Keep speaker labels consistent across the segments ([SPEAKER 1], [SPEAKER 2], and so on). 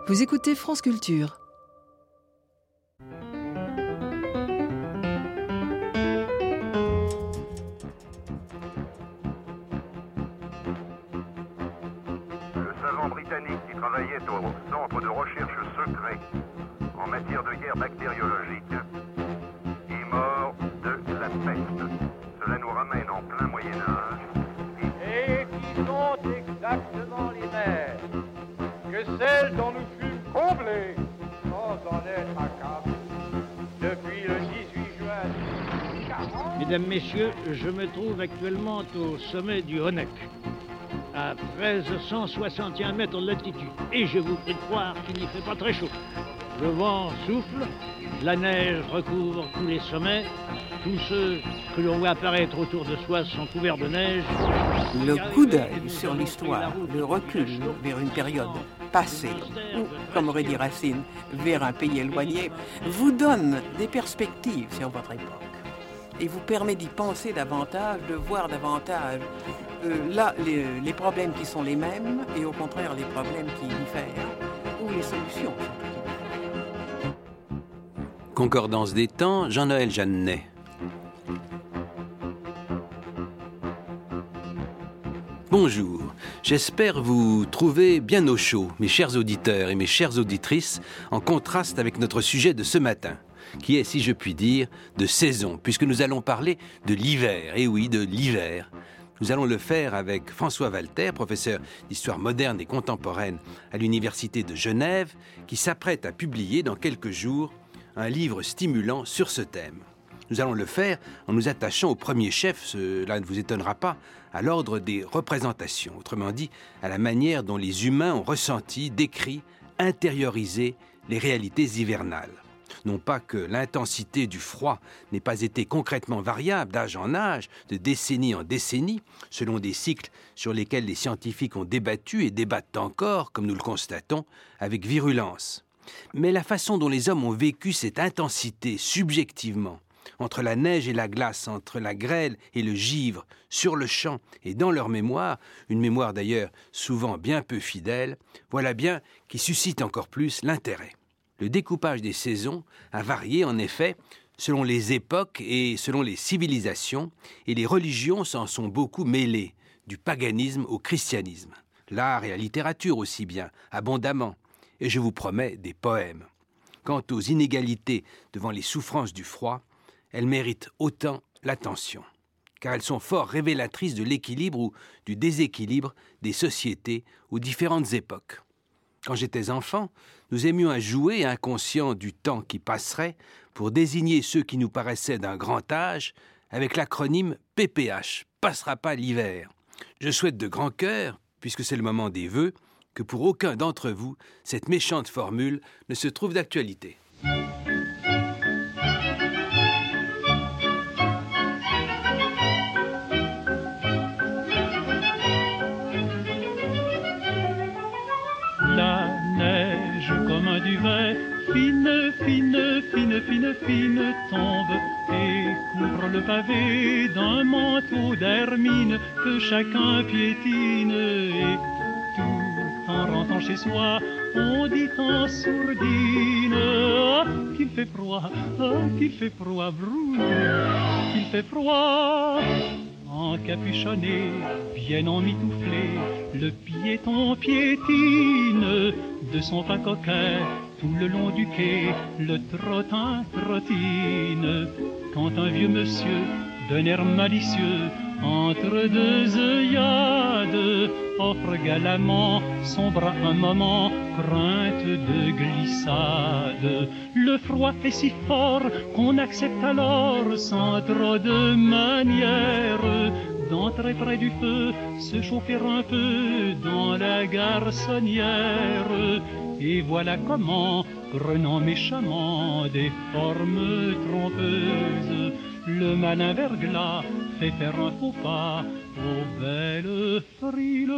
[SPEAKER 1] Vous écoutez France Culture.
[SPEAKER 2] Le savant britannique qui travaillait au centre de recherche secret en matière de guerre bactériologique est mort de la peste. Cela nous ramène en plein Moyen-Âge.
[SPEAKER 3] Et qui sont exactement les mêmes que celles dont nous fûmes comblés sans en être accablés depuis le 18 juin 40.
[SPEAKER 4] Mesdames, Messieurs, je me trouve actuellement au sommet du Honeck, à 1361 mètres de latitude, et je vous prie de croire qu'il n'y fait pas très chaud. Le vent souffle, la neige recouvre tous les sommets, tous ceux que l'on voit apparaître autour de soi sont couverts de neige.
[SPEAKER 5] Le coup d'œil sur l'histoire, le recul vers une période passée, ou, comme aurait dit Racine, vers un pays éloigné, vous donne des perspectives sur votre époque et vous permet d'y penser davantage, de voir davantage là les problèmes qui sont les mêmes et au contraire les problèmes qui diffèrent ou les solutions.
[SPEAKER 6] Concordance des temps, Jean-Noël Jeannet. Bonjour, j'espère vous trouver bien au chaud, mes chers auditeurs et mes chères auditrices, en contraste avec notre sujet de ce matin, qui est, si je puis dire, de saison, puisque nous allons parler de l'hiver, et oui, de l'hiver. Nous allons le faire avec François Walter, professeur d'histoire moderne et contemporaine à l'Université de Genève, qui s'apprête à publier dans quelques jours un livre stimulant sur ce thème. Nous allons le faire en nous attachant au premier chef, cela ne vous étonnera pas, à l'ordre des représentations, autrement dit, à la manière dont les humains ont ressenti, décrit, intériorisé les réalités hivernales. Non pas que l'intensité du froid n'ait pas été concrètement variable d'âge en âge, de décennie en décennie, selon des cycles sur lesquels les scientifiques ont débattu et débattent encore, comme nous le constatons, avec virulence. Mais la façon dont les hommes ont vécu cette intensité subjectivement, entre la neige et la glace, entre la grêle et le givre, sur le champ et dans leur mémoire, une mémoire d'ailleurs souvent bien peu fidèle, voilà bien qui suscite encore plus l'intérêt. Le découpage des saisons a varié en effet selon les époques et selon les civilisations, et les religions s'en sont beaucoup mêlées, du paganisme au christianisme. L'art et la littérature aussi bien, abondamment, et je vous promets des poèmes. Quant aux inégalités devant les souffrances du froid, elles méritent autant l'attention, car elles sont fort révélatrices de l'équilibre ou du déséquilibre des sociétés aux différentes époques. Quand j'étais enfant, nous aimions à jouer, inconscients du temps qui passerait, pour désigner ceux qui nous paraissaient d'un grand âge, avec l'acronyme PPH, passera pas l'hiver. Je souhaite de grand cœur, puisque c'est le moment des vœux, que pour aucun d'entre vous, cette méchante formule ne se trouve d'actualité.
[SPEAKER 7] La neige comme un duvet, fine, fine, fine, fine, fine, tombe et couvre le pavé d'un manteau d'hermine que chacun piétine. Et tout en rentrant chez soi, on dit en sourdine: ah, qu'il fait froid, brou, qu'il fait froid. Encapuchonné, bien emmitouflé, le piéton piétine de son pas coquet tout le long du quai, le trottin trottine. Quand un vieux monsieur, d'un air malicieux, entre deux œillades, offre galamment son bras un moment, crainte de glissade. Le froid est si fort qu'on accepte alors sans trop de manière d'entrer près du feu, se chauffer un peu dans la garçonnière. Et voilà comment, prenant méchamment des formes trompeuses, le malin verglas fait faire un faux pas aux belles frileuses.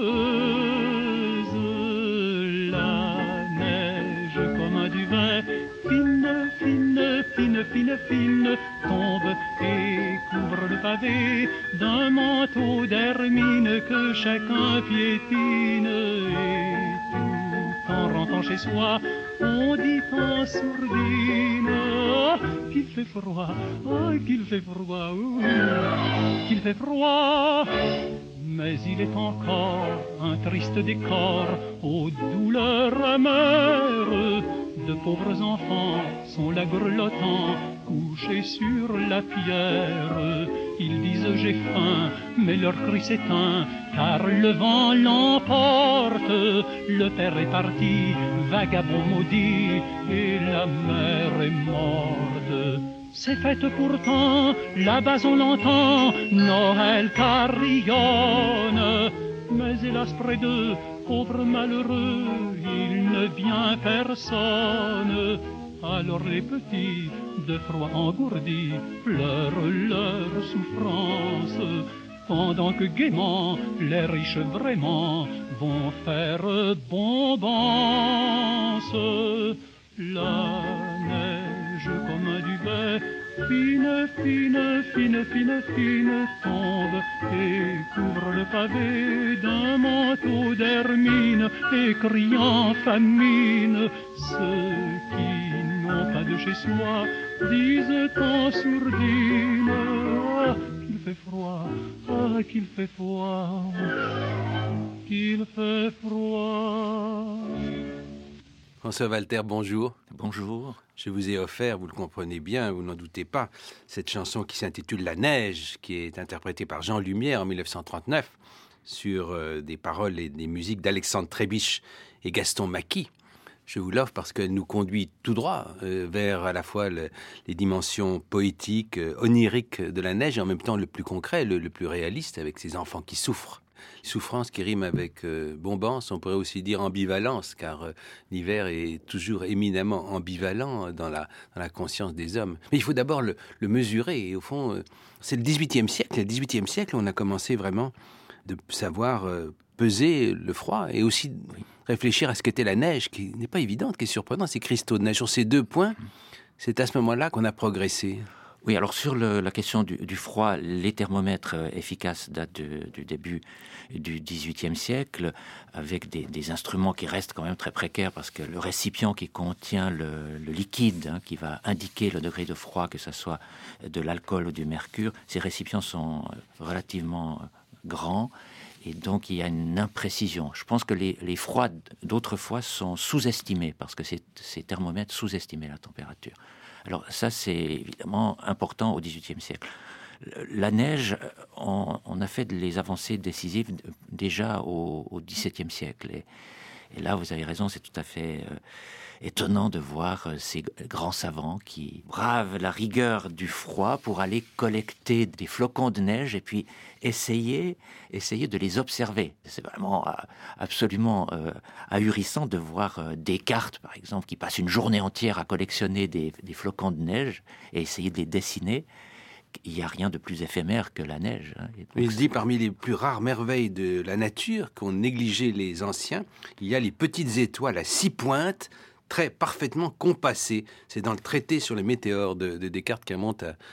[SPEAKER 7] La neige comme un duvet, fine, fine, fine, fine, fine, tombe et couvre le pavé d'un manteau d'hermine que chacun piétine. Et tout en entend chez soi, on dit en sourdine, oh, qu'il fait froid, oh, qu'il fait froid, oh, qu'il fait froid. Mais il est encore un triste décor aux douleurs amères. De pauvres enfants sont là grelottants, couchés sur la pierre. Ils disent j'ai faim, mais leur cri s'éteint, car le vent l'emporte. Le père est parti, vagabond maudit, et la mère est morte. C'est fête pourtant, là-bas on l'entend, Noël carillonne. Mais hélas près d'eux, pauvres malheureux, il ne vient personne. Alors les petits, de froid engourdis, pleurent leur souffrance, pendant que gaiement, les riches vraiment vont faire bombance. La neige comme un duvet, fine, fine, fine, fine, fine, tombe et couvre le pavé d'un manteau d'hermine, et criant famine. Ceux qui n'ont pas de chez soi disent en sourdine, ah, qu'il fait froid, ah, qu'il fait froid, qu'il fait froid.
[SPEAKER 6] François Walter, bonjour.
[SPEAKER 1] Bonjour.
[SPEAKER 6] Je vous ai offert, vous le comprenez bien, vous n'en doutez pas, cette chanson qui s'intitule La Neige, qui est interprétée par Jean Lumière en 1939, sur des paroles et des musiques d'Alexandre Trébich et Gaston Maquis. Je vous l'offre parce qu'elle nous conduit tout droit vers à la fois les dimensions poétiques, oniriques de la neige, et en même temps le plus concret, le plus réaliste, avec ces enfants qui souffrent. Souffrance qui rime avec bombance, on pourrait aussi dire ambivalence, car l'hiver est toujours éminemment ambivalent dans la conscience des hommes. Mais il faut d'abord le mesurer, et au fond, c'est le XVIIIe siècle. Le XVIIIe siècle, on a commencé vraiment de savoir peser le froid, et aussi réfléchir à ce qu'était la neige, qui n'est pas évidente, qui est surprenante, ces cristaux de neige. Sur ces deux points, c'est à ce moment-là qu'on a progressé.
[SPEAKER 1] Oui, alors sur la question du froid, les thermomètres efficaces datent du début du XVIIIe siècle, avec des instruments qui restent quand même très précaires, parce que le récipient qui contient le liquide, qui va indiquer le degré de froid, que ce soit de l'alcool ou du mercure, ces récipients sont relativement grands, et donc il y a une imprécision. Je pense que les froids d'autrefois sont sous-estimés, parce que ces thermomètres sous-estimaient la température. Alors ça, c'est évidemment important au XVIIIe siècle. La neige, on a fait les avancées décisives déjà au XVIIe siècle. Et là, vous avez raison, c'est tout à fait étonnant de voir ces grands savants qui bravent la rigueur du froid pour aller collecter des flocons de neige et puis essayer de les observer. C'est vraiment absolument ahurissant de voir Descartes, par exemple, qui passe une journée entière à collectionner des flocons de neige et essayer de les dessiner. Il n'y a rien de plus éphémère que la neige.
[SPEAKER 6] Il dit parmi les plus rares merveilles de la nature qu'ont négligé les anciens, il y a les petites étoiles à 6 pointes, très parfaitement compassées. C'est dans le traité sur les météores de Descartes qui remonte à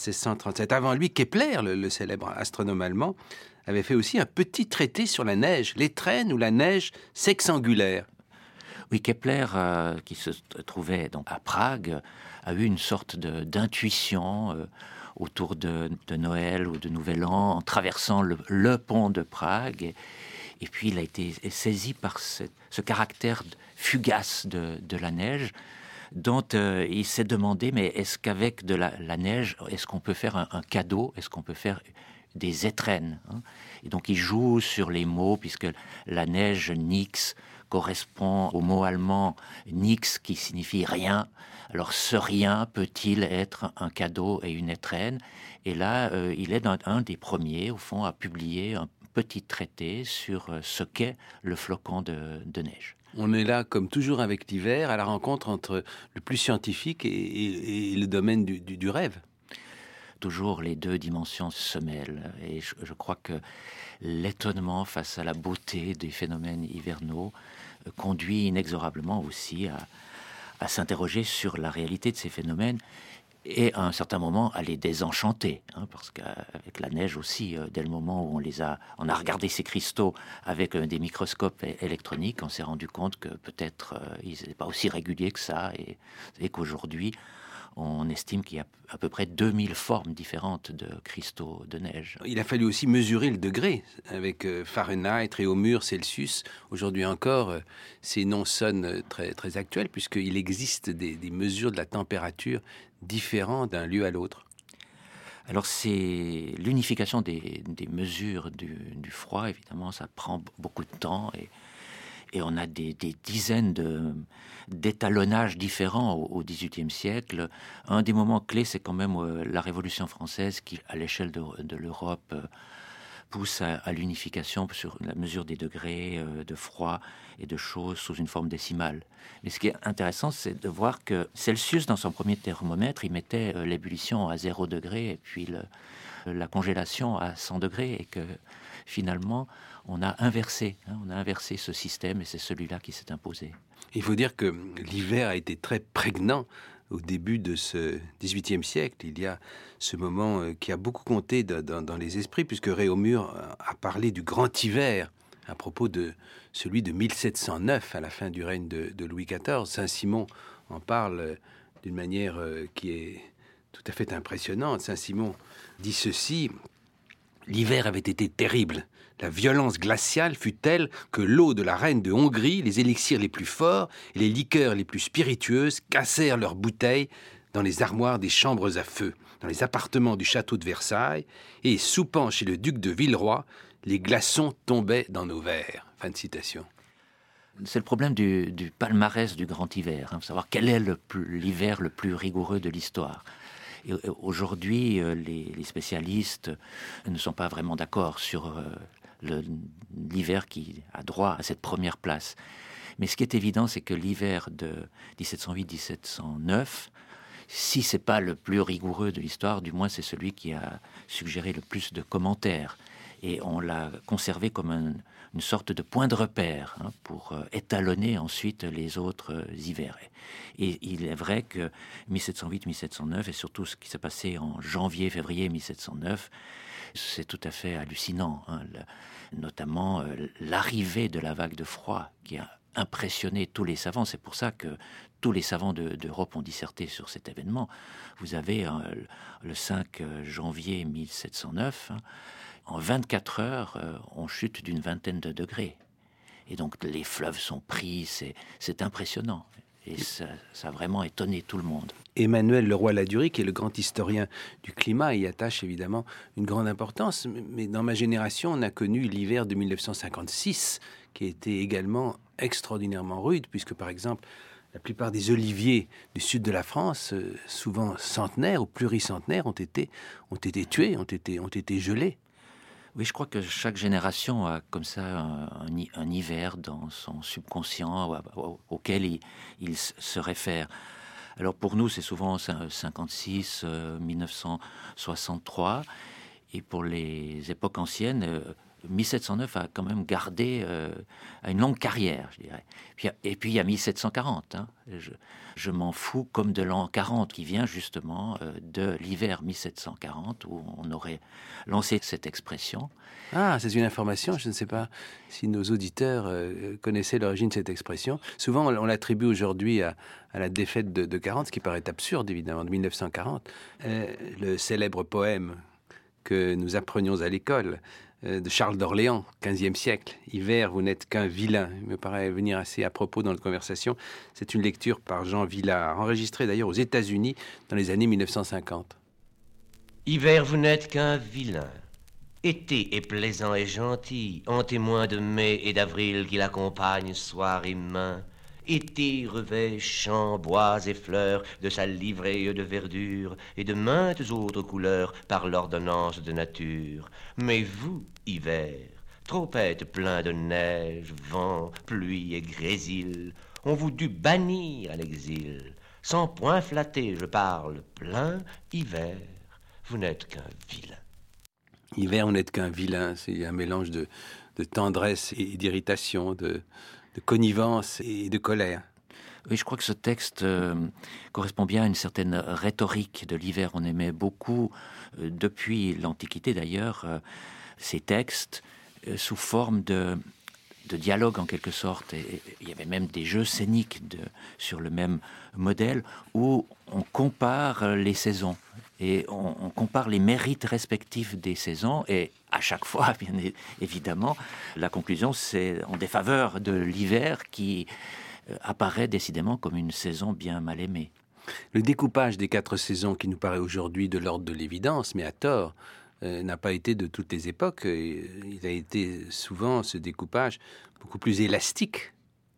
[SPEAKER 6] 1637. Avant lui, Kepler, le célèbre astronome allemand, avait fait aussi un petit traité sur la neige, l'étrenne ou la neige sexangulaire.
[SPEAKER 1] Oui, Kepler, qui se trouvait donc à Prague, a eu une sorte d'intuition autour de Noël ou de Nouvel An, en traversant le pont de Prague. Et puis, il a été saisi par ce caractère fugace de la neige, dont il s'est demandé, mais est-ce qu'avec de la neige, est-ce qu'on peut faire un cadeau? Est-ce qu'on peut faire des étrennes, Et donc, il joue sur les mots, puisque la neige, nix, correspond au mot allemand nix, qui signifie rien. Alors, ce rien peut-il être un cadeau et une étrenne? Et là, il est un des premiers, au fond, à publier un petit traité sur ce qu'est le flocon de neige.
[SPEAKER 6] On est là, comme toujours avec l'hiver, à la rencontre entre le plus scientifique et le domaine du rêve.
[SPEAKER 1] Toujours les deux dimensions se mêlent. Et je crois que l'étonnement face à la beauté des phénomènes hivernaux conduit inexorablement aussi à s'interroger sur la réalité de ces phénomènes et à un certain moment à les désenchanter, parce qu'avec la neige aussi, dès le moment où on a regardé ces cristaux avec des microscopes électroniques, on s'est rendu compte que peut-être ils n'étaient pas aussi réguliers que ça, et qu'aujourd'hui on estime qu'il y a à peu près 2000 formes différentes de cristaux de neige.
[SPEAKER 6] Il a fallu aussi mesurer le degré avec Fahrenheit, Réaumur, Celsius. Aujourd'hui encore, ces noms sonnent très, très actuels puisqu'il existe des mesures de la température différentes d'un lieu à l'autre.
[SPEAKER 1] Alors c'est l'unification des mesures du froid, évidemment, ça prend beaucoup de temps et on a des dizaines d'étalonnages différents au XVIIIe siècle. Un des moments clés, c'est quand même la Révolution française qui, à l'échelle de l'Europe, pousse à l'unification sur la mesure des degrés de froid et de chaud sous une forme décimale. Mais ce qui est intéressant, c'est de voir que Celsius, dans son premier thermomètre, il mettait l'ébullition à 0 degré et puis la congélation à 100 degrés, et que finalement, on a inversé ce système, et c'est celui-là qui s'est imposé.
[SPEAKER 6] Il faut dire que l'hiver a été très prégnant au début de ce XVIIIe siècle. Il y a ce moment qui a beaucoup compté dans les esprits, puisque Réaumur a parlé du grand hiver à propos de celui de 1709, à la fin du règne de Louis XIV. Saint-Simon en parle d'une manière qui est tout à fait impressionnante. Saint-Simon dit ceci: « L'hiver avait été terrible. La violence glaciale fut telle que l'eau de la reine de Hongrie, les élixirs les plus forts et les liqueurs les plus spiritueuses cassèrent leurs bouteilles dans les armoires des chambres à feu, dans les appartements du château de Versailles, et soupant chez le duc de Villeroy, les glaçons tombaient dans nos verres. » Fin de citation.
[SPEAKER 1] C'est le problème du palmarès du grand hiver, savoir quel est l'hiver le plus rigoureux de l'histoire. Et aujourd'hui, les spécialistes ne sont pas vraiment d'accord sur l'hiver qui a droit à cette première place. Mais ce qui est évident, c'est que l'hiver de 1708-1709, si c'est pas le plus rigoureux de l'histoire, du moins c'est celui qui a suggéré le plus de commentaires. Et on l'a conservé comme une sorte de point de repère pour étalonner ensuite les autres hivers. Et il est vrai que 1708-1709, et surtout ce qui s'est passé en janvier-février 1709, c'est tout à fait hallucinant. Notamment l'arrivée de la vague de froid qui a impressionné tous les savants. C'est pour ça que tous les savants d'Europe ont disserté sur cet événement. Vous avez le 5 janvier 1709... En 24 heures, on chute d'une vingtaine de degrés. Et donc, les fleuves sont pris, c'est impressionnant. Et ça a vraiment étonné tout le monde.
[SPEAKER 6] Emmanuel Leroy-Ladurie, qui est le grand historien du climat, y attache évidemment une grande importance. Mais dans ma génération, on a connu l'hiver de 1956, qui a été également extraordinairement rude, puisque, par exemple, la plupart des oliviers du sud de la France, souvent centenaires ou pluricentenaires, ont été tués, ont été gelés.
[SPEAKER 1] Oui, je crois que chaque génération a comme ça un hiver dans son subconscient auquel il se réfère. Alors pour nous, c'est souvent 56, 1963, et pour les époques anciennes, 1709 a quand même gardé à une longue carrière, je dirais. Et puis il y a 1740. Je m'en fous comme de l'an 40 qui vient justement de l'hiver 1740 où on aurait lancé cette expression.
[SPEAKER 6] Ah, c'est une information. Je ne sais pas si nos auditeurs connaissaient l'origine de cette expression. Souvent, on l'attribue aujourd'hui à la défaite de 40, ce qui paraît absurde évidemment, de 1940. Le célèbre poème que nous apprenions à l'école de Charles d'Orléans, 15e siècle. « Hiver, vous n'êtes qu'un vilain ». Il me paraît venir assez à propos dans notre conversation. C'est une lecture par Jean Villard, enregistrée d'ailleurs aux États-Unis dans les années 1950.
[SPEAKER 8] « Hiver, vous n'êtes qu'un vilain. Été est plaisant et gentil, en témoin de mai et d'avril qui l'accompagnent soir et main. Été revêt champs, bois et fleurs de sa livrée de verdure et de maintes autres couleurs par l'ordonnance de nature. Mais vous, hiver, trop êtes plein de neige, vent, pluie et grésil, on vous dut bannir à l'exil. Sans point flatter, je parle plein, hiver, vous n'êtes qu'un vilain.
[SPEAKER 6] Hiver, vous n'êtes qu'un vilain, c'est un mélange de tendresse et d'irritation, de connivence et de colère.
[SPEAKER 1] Oui, je crois que ce texte correspond bien à une certaine rhétorique de l'hiver. On aimait beaucoup, depuis l'Antiquité d'ailleurs, ces textes sous forme de dialogue en quelque sorte. Et il y avait même des jeux scéniques sur le même modèle où on compare les saisons et on compare les mérites respectifs des saisons, et à chaque fois, bien évidemment, la conclusion c'est en défaveur de l'hiver qui apparaît décidément comme une saison bien mal aimée.
[SPEAKER 6] Le découpage des 4 saisons qui nous paraît aujourd'hui de l'ordre de l'évidence, mais à tort, n'a pas été de toutes les époques. Il a été souvent, ce découpage, beaucoup plus élastique.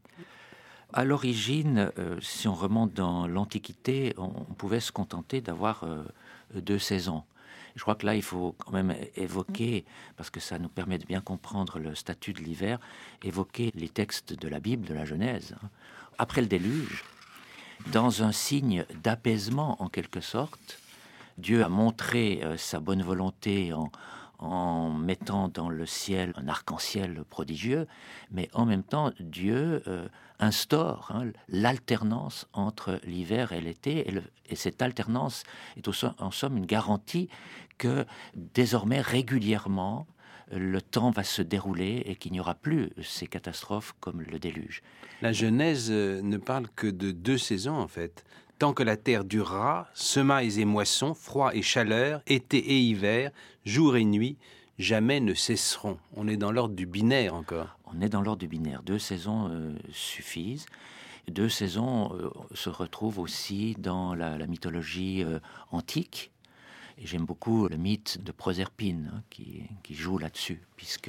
[SPEAKER 1] À l'origine, si on remonte dans l'Antiquité, on pouvait se contenter d'avoir 2 saisons. Je crois que là, il faut quand même évoquer, parce que ça nous permet de bien comprendre le statut de l'hiver, évoquer les textes de la Bible, de la Genèse. Après le déluge, dans un signe d'apaisement en quelque sorte, Dieu a montré sa bonne volonté en mettant dans le ciel un arc-en-ciel prodigieux, mais en même temps, Dieu instaure l'alternance entre l'hiver et l'été, et cette alternance est en somme une garantie que désormais, régulièrement, le temps va se dérouler et qu'il n'y aura plus ces catastrophes comme le déluge.
[SPEAKER 6] La Genèse ne parle que de 2 saisons, en fait. Tant que la terre durera, semailles et moissons, froid et chaleur, été et hiver, jour et nuit, jamais ne cesseront. On est dans l'ordre du binaire encore.
[SPEAKER 1] On est dans l'ordre du binaire. 2 saisons suffisent. 2 saisons se retrouvent aussi dans la mythologie antique. Et j'aime beaucoup le mythe de Proserpine qui joue là-dessus, puisque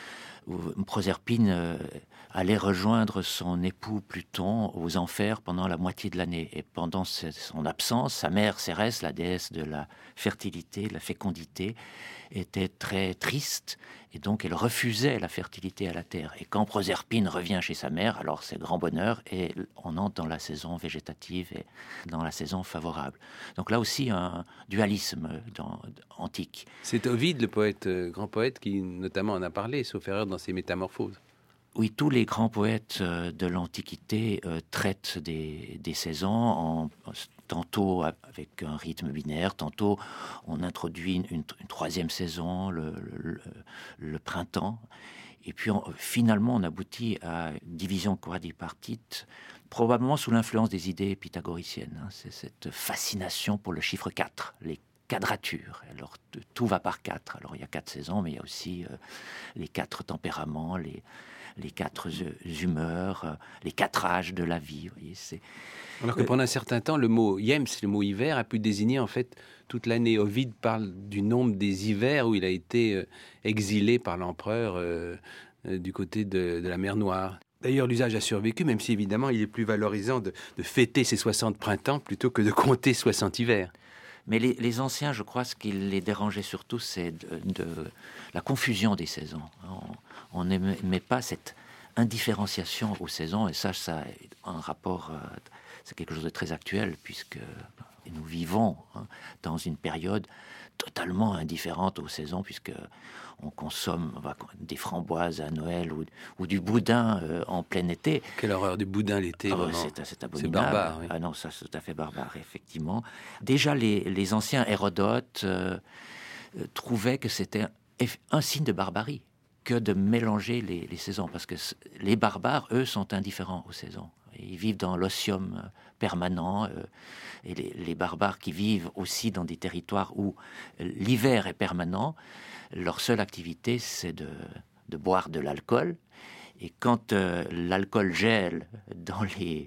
[SPEAKER 1] Proserpine allait rejoindre son époux Pluton aux enfers pendant la moitié de l'année. Et pendant son absence, sa mère Cérès, la déesse de la fertilité, de la fécondité, était très triste, et donc elle refusait la fertilité à la terre. Et quand Proserpine revient chez sa mère, alors c'est grand bonheur, et on entre dans la saison végétative et dans la saison favorable. Donc là aussi un dualisme antique.
[SPEAKER 6] C'est Ovide, le poète, grand poète, qui notamment en a parlé, sauf erreur, dans ses Métamorphoses.
[SPEAKER 1] Oui, tous les grands poètes de l'Antiquité traitent des saisons, tantôt avec un rythme binaire, tantôt on introduit une 3e saison, le printemps. Et puis finalement on aboutit à une division quadripartite, probablement sous l'influence des idées pythagoriciennes. C'est cette fascination pour le chiffre 4, les quadratures. Alors tout va par 4. Alors il y a 4 saisons, mais il y a aussi les 4 tempéraments, les 4 humeurs, les 4 âges de la vie. Vous voyez,
[SPEAKER 6] alors que pendant un certain temps, le mot Yems, le mot hiver, a pu désigner en fait toute l'année. Ovide parle du nombre des hivers où il a été exilé par l'empereur du côté de la mer Noire. D'ailleurs, l'usage a survécu, même si évidemment il est plus valorisant de fêter ses 60 printemps plutôt que de compter 60 hivers.
[SPEAKER 1] Mais les anciens, je crois, ce qui les dérangeait surtout, c'est de la confusion des saisons. On n'aimait pas cette indifférenciation aux saisons, et ça a un rapport, c'est quelque chose de très actuel, puisque nous vivons dans une période totalement indifférente aux saisons, puisque on consomme des framboises à Noël ou du boudin en plein été.
[SPEAKER 6] Quelle horreur du boudin l'été,
[SPEAKER 1] c'est abominable.
[SPEAKER 6] C'est barbare. Oui.
[SPEAKER 1] Ah non, ça c'est tout à fait barbare, effectivement. Déjà, les anciens Hérodote trouvaient que c'était un signe de barbarie que de mélanger les saisons, parce que les barbares, eux, sont indifférents aux saisons. Ils vivent dans l'otium permanent, et les barbares qui vivent aussi dans des territoires où l'hiver est permanent, leur seule activité, c'est de boire de l'alcool. Et quand l'alcool gèle dans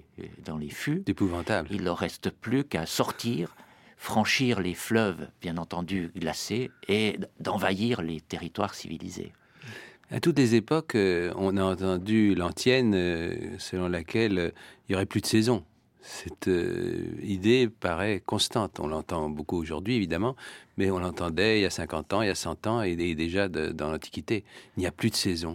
[SPEAKER 1] les fûts,
[SPEAKER 6] épouvantable.
[SPEAKER 1] Il ne leur reste plus qu'à sortir, franchir les fleuves, bien entendu, glacés, et d'envahir les territoires civilisés.
[SPEAKER 6] À toutes les époques, on a entendu l'antienne selon laquelle il n'y aurait plus de saison. Cette idée paraît constante. On l'entend beaucoup aujourd'hui, évidemment, mais on l'entendait il y a 50 ans, il y a 100 ans, et déjà dans l'Antiquité. Il n'y a plus de saison.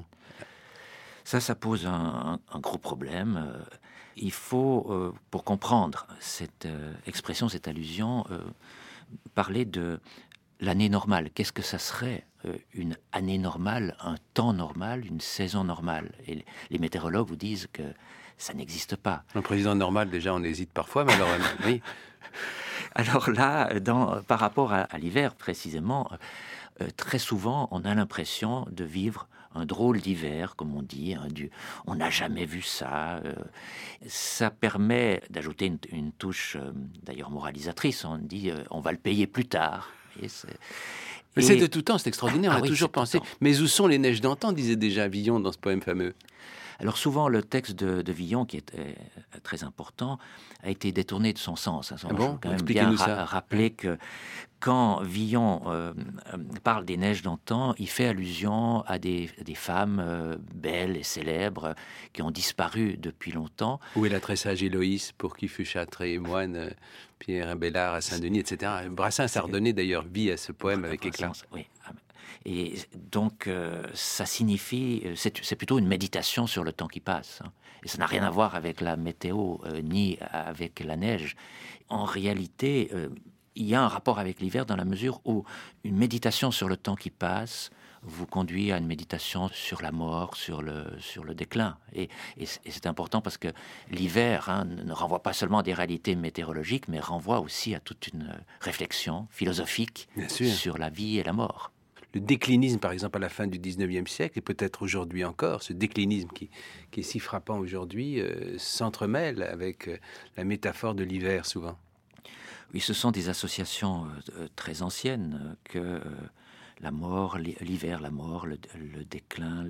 [SPEAKER 1] Ça pose un gros problème. Il faut, pour comprendre cette expression, cette allusion, parler de l'année normale. Qu'est-ce que ça serait une année normale, un temps normal, une saison normale? Et les météorologues vous disent que ça n'existe pas.
[SPEAKER 6] Un président normal, déjà, on hésite parfois, mais alors, oui.
[SPEAKER 1] Alors là, par rapport à l'hiver précisément, très souvent, on a l'impression de vivre un drôle d'hiver, comme on dit. On n'a jamais vu ça. Ça permet d'ajouter une touche, d'ailleurs moralisatrice. On dit, on va le payer plus tard. Mais
[SPEAKER 6] c'est de tout temps, c'est extraordinaire. On a toujours pensé.
[SPEAKER 1] Temps.
[SPEAKER 6] Mais où sont les neiges d'antan, disait déjà Villon dans ce poème fameux.
[SPEAKER 1] Alors souvent, le texte de Villon, qui est très important, a été détourné de son sens.
[SPEAKER 6] Ah bon?
[SPEAKER 1] Je veux quand même bien rappeler que quand Villon parle des neiges d'antan, il fait allusion à des femmes belles et célèbres qui ont disparu depuis longtemps.
[SPEAKER 6] Où est la très sage Héloïse, pour qui fut châtré et moine, Pierre Bellard à Saint-Denis, etc. Brassens a redonné d'ailleurs vie à ce poème avec éclat.
[SPEAKER 1] Oui. Et donc, ça signifie, c'est plutôt une méditation sur le temps qui passe. Hein. Et ça n'a rien à voir avec la météo, ni avec la neige. En réalité, il y a un rapport avec l'hiver dans la mesure où une méditation sur le temps qui passe vous conduit à une méditation sur la mort, sur le déclin. Et c'est important parce que l'hiver ne renvoie pas seulement à des réalités météorologiques, mais renvoie aussi à toute une réflexion philosophique sur la vie et la mort.
[SPEAKER 6] Le déclinisme, par exemple, à la fin du 19e siècle, et peut-être aujourd'hui encore, ce déclinisme qui est si frappant aujourd'hui, s'entremêle avec la métaphore de l'hiver, souvent.
[SPEAKER 1] Oui, ce sont des associations très anciennes que la mort, l'hiver, la mort, le déclin,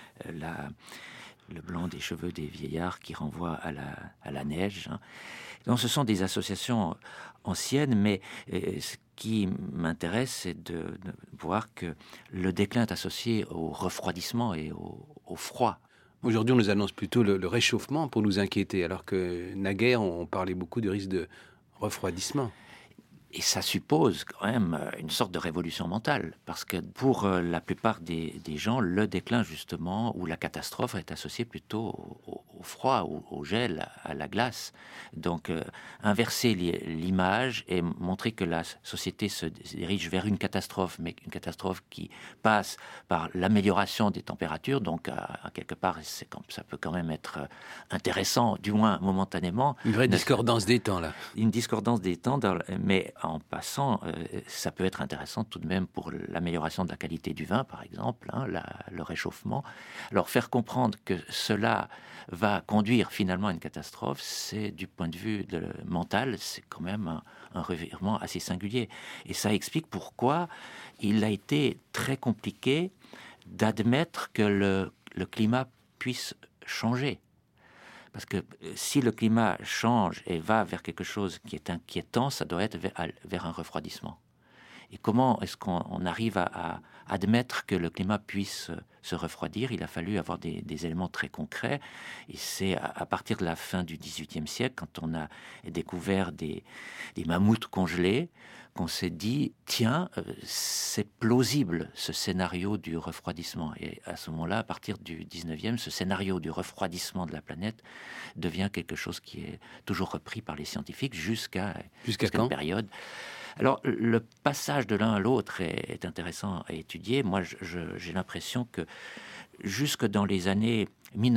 [SPEAKER 1] le blanc des cheveux des vieillards qui renvoie à la neige. Hein. Donc, ce sont des associations anciennes, mais ce qui m'intéresse, c'est de voir que le déclin est associé au refroidissement et au froid.
[SPEAKER 6] Aujourd'hui, on nous annonce plutôt le réchauffement pour nous inquiéter, alors que naguère, on parlait beaucoup du risque de refroidissement.
[SPEAKER 1] Et ça suppose quand même une sorte de révolution mentale, parce que pour la plupart des gens, le déclin justement, ou la catastrophe est associé plutôt au froid, au gel, à la glace. Donc inverser l'image et montrer que la société se dirige vers une catastrophe, mais une catastrophe qui passe par l'amélioration des températures, donc à quelque part, ça peut quand même être intéressant, du moins momentanément.
[SPEAKER 6] Une vraie discordance des temps, là.
[SPEAKER 1] Une discordance des temps, mais en passant, ça peut être intéressant tout de même pour l'amélioration de la qualité du vin, par exemple, le réchauffement. Alors, faire comprendre que cela va conduire finalement à une catastrophe, c'est du point de vue mental, c'est quand même un revirement assez singulier. Et ça explique pourquoi il a été très compliqué d'admettre que le climat puisse changer. Parce que si le climat change et va vers quelque chose qui est inquiétant, ça doit être vers un refroidissement. Et comment est-ce qu'on arrive à admettre que le climat puisse se refroidir? Il a fallu avoir des éléments très concrets. Et c'est à partir de la fin du XVIIIe siècle, quand on a découvert des mammouths congelés, qu'on s'est dit, tiens, c'est plausible ce scénario du refroidissement. Et à ce moment-là, à partir du 19e, ce scénario du refroidissement de la planète devient quelque chose qui est toujours repris par les scientifiques jusqu'à une période. Alors, le passage de l'un à l'autre est intéressant à étudier. Moi, j'ai l'impression que jusque dans les années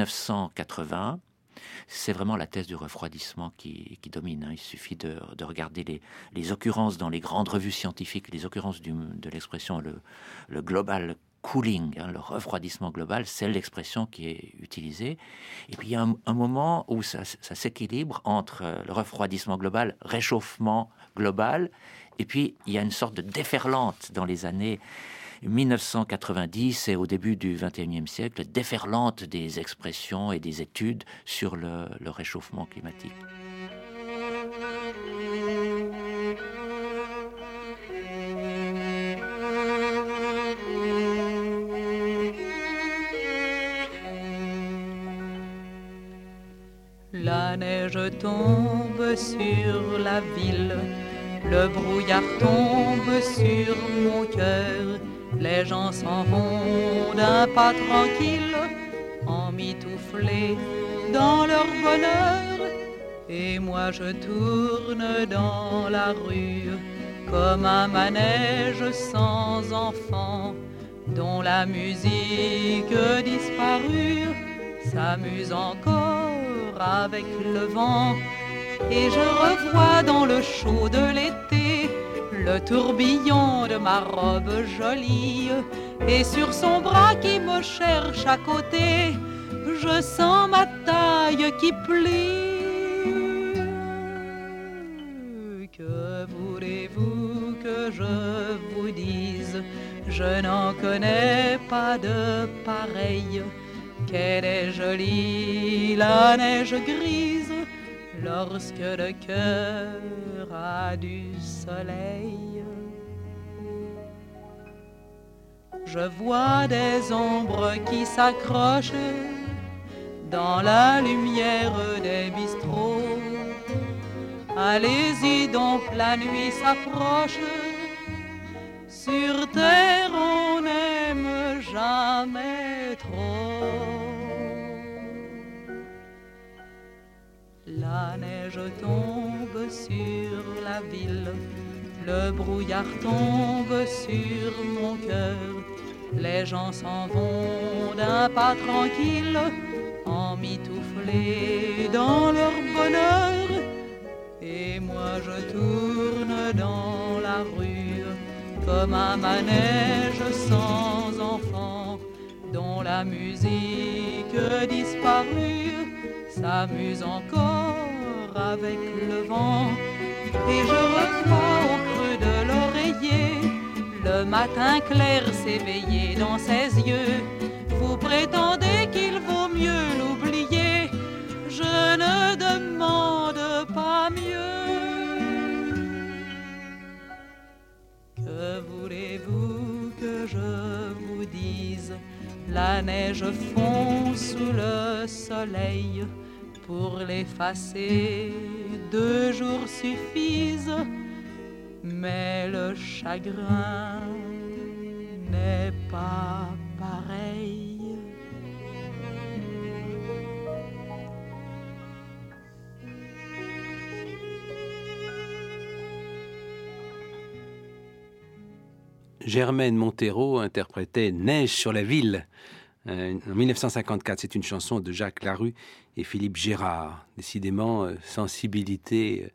[SPEAKER 1] 1980, c'est vraiment la thèse du refroidissement qui domine. Il suffit de regarder les occurrences dans les grandes revues scientifiques, les occurrences de l'expression le global cooling, le refroidissement global, c'est l'expression qui est utilisée. Et puis il y a un moment où ça s'équilibre entre le refroidissement global, réchauffement global, et puis il y a une sorte de déferlante dans les années 1990 et au début du XXIe siècle, déferlante des expressions et des études sur le réchauffement climatique.
[SPEAKER 9] La neige tombe sur la ville, le brouillard tombe sur mon cœur. Les gens s'en vont d'un pas tranquille, emmitouflés dans leur bonheur. Et moi je tourne dans la rue comme un manège sans enfant, dont la musique disparue s'amuse encore avec le vent. Et je revois dans le chaud de l'été le tourbillon de ma robe jolie, et sur son bras qui me cherche à côté, je sens ma taille qui plie. Que voulez-vous que je vous dise? Je n'en connais pas de pareil. Qu'elle est jolie, la neige grise, lorsque le cœur a du soleil. Je vois des ombres qui s'accrochent dans la lumière des bistrots. Allez-y donc, la nuit s'approche. Sur terre on n'aime jamais trop. La neige tombe sur la ville, le brouillard tombe sur mon cœur. Les gens s'en vont d'un pas tranquille, emmitouflés dans leur bonheur. Et moi je tourne dans la rue comme un manège sans enfant, dont la musique disparue s'amuse encore avec le vent. Et je revois au creux de l'oreiller le matin clair s'éveiller dans ses yeux. Vous prétendez qu'il vaut mieux l'oublier, je ne demande pas mieux. Que voulez-vous que je vous dise? La neige fond sous le soleil, pour l'effacer 2 jours suffisent, mais le chagrin n'est pas pareil.
[SPEAKER 6] Germaine Montero interprétait Neige sur la ville en 1954. C'est une chanson de Jacques Larue et Philippe Gérard. Décidément, sensibilité,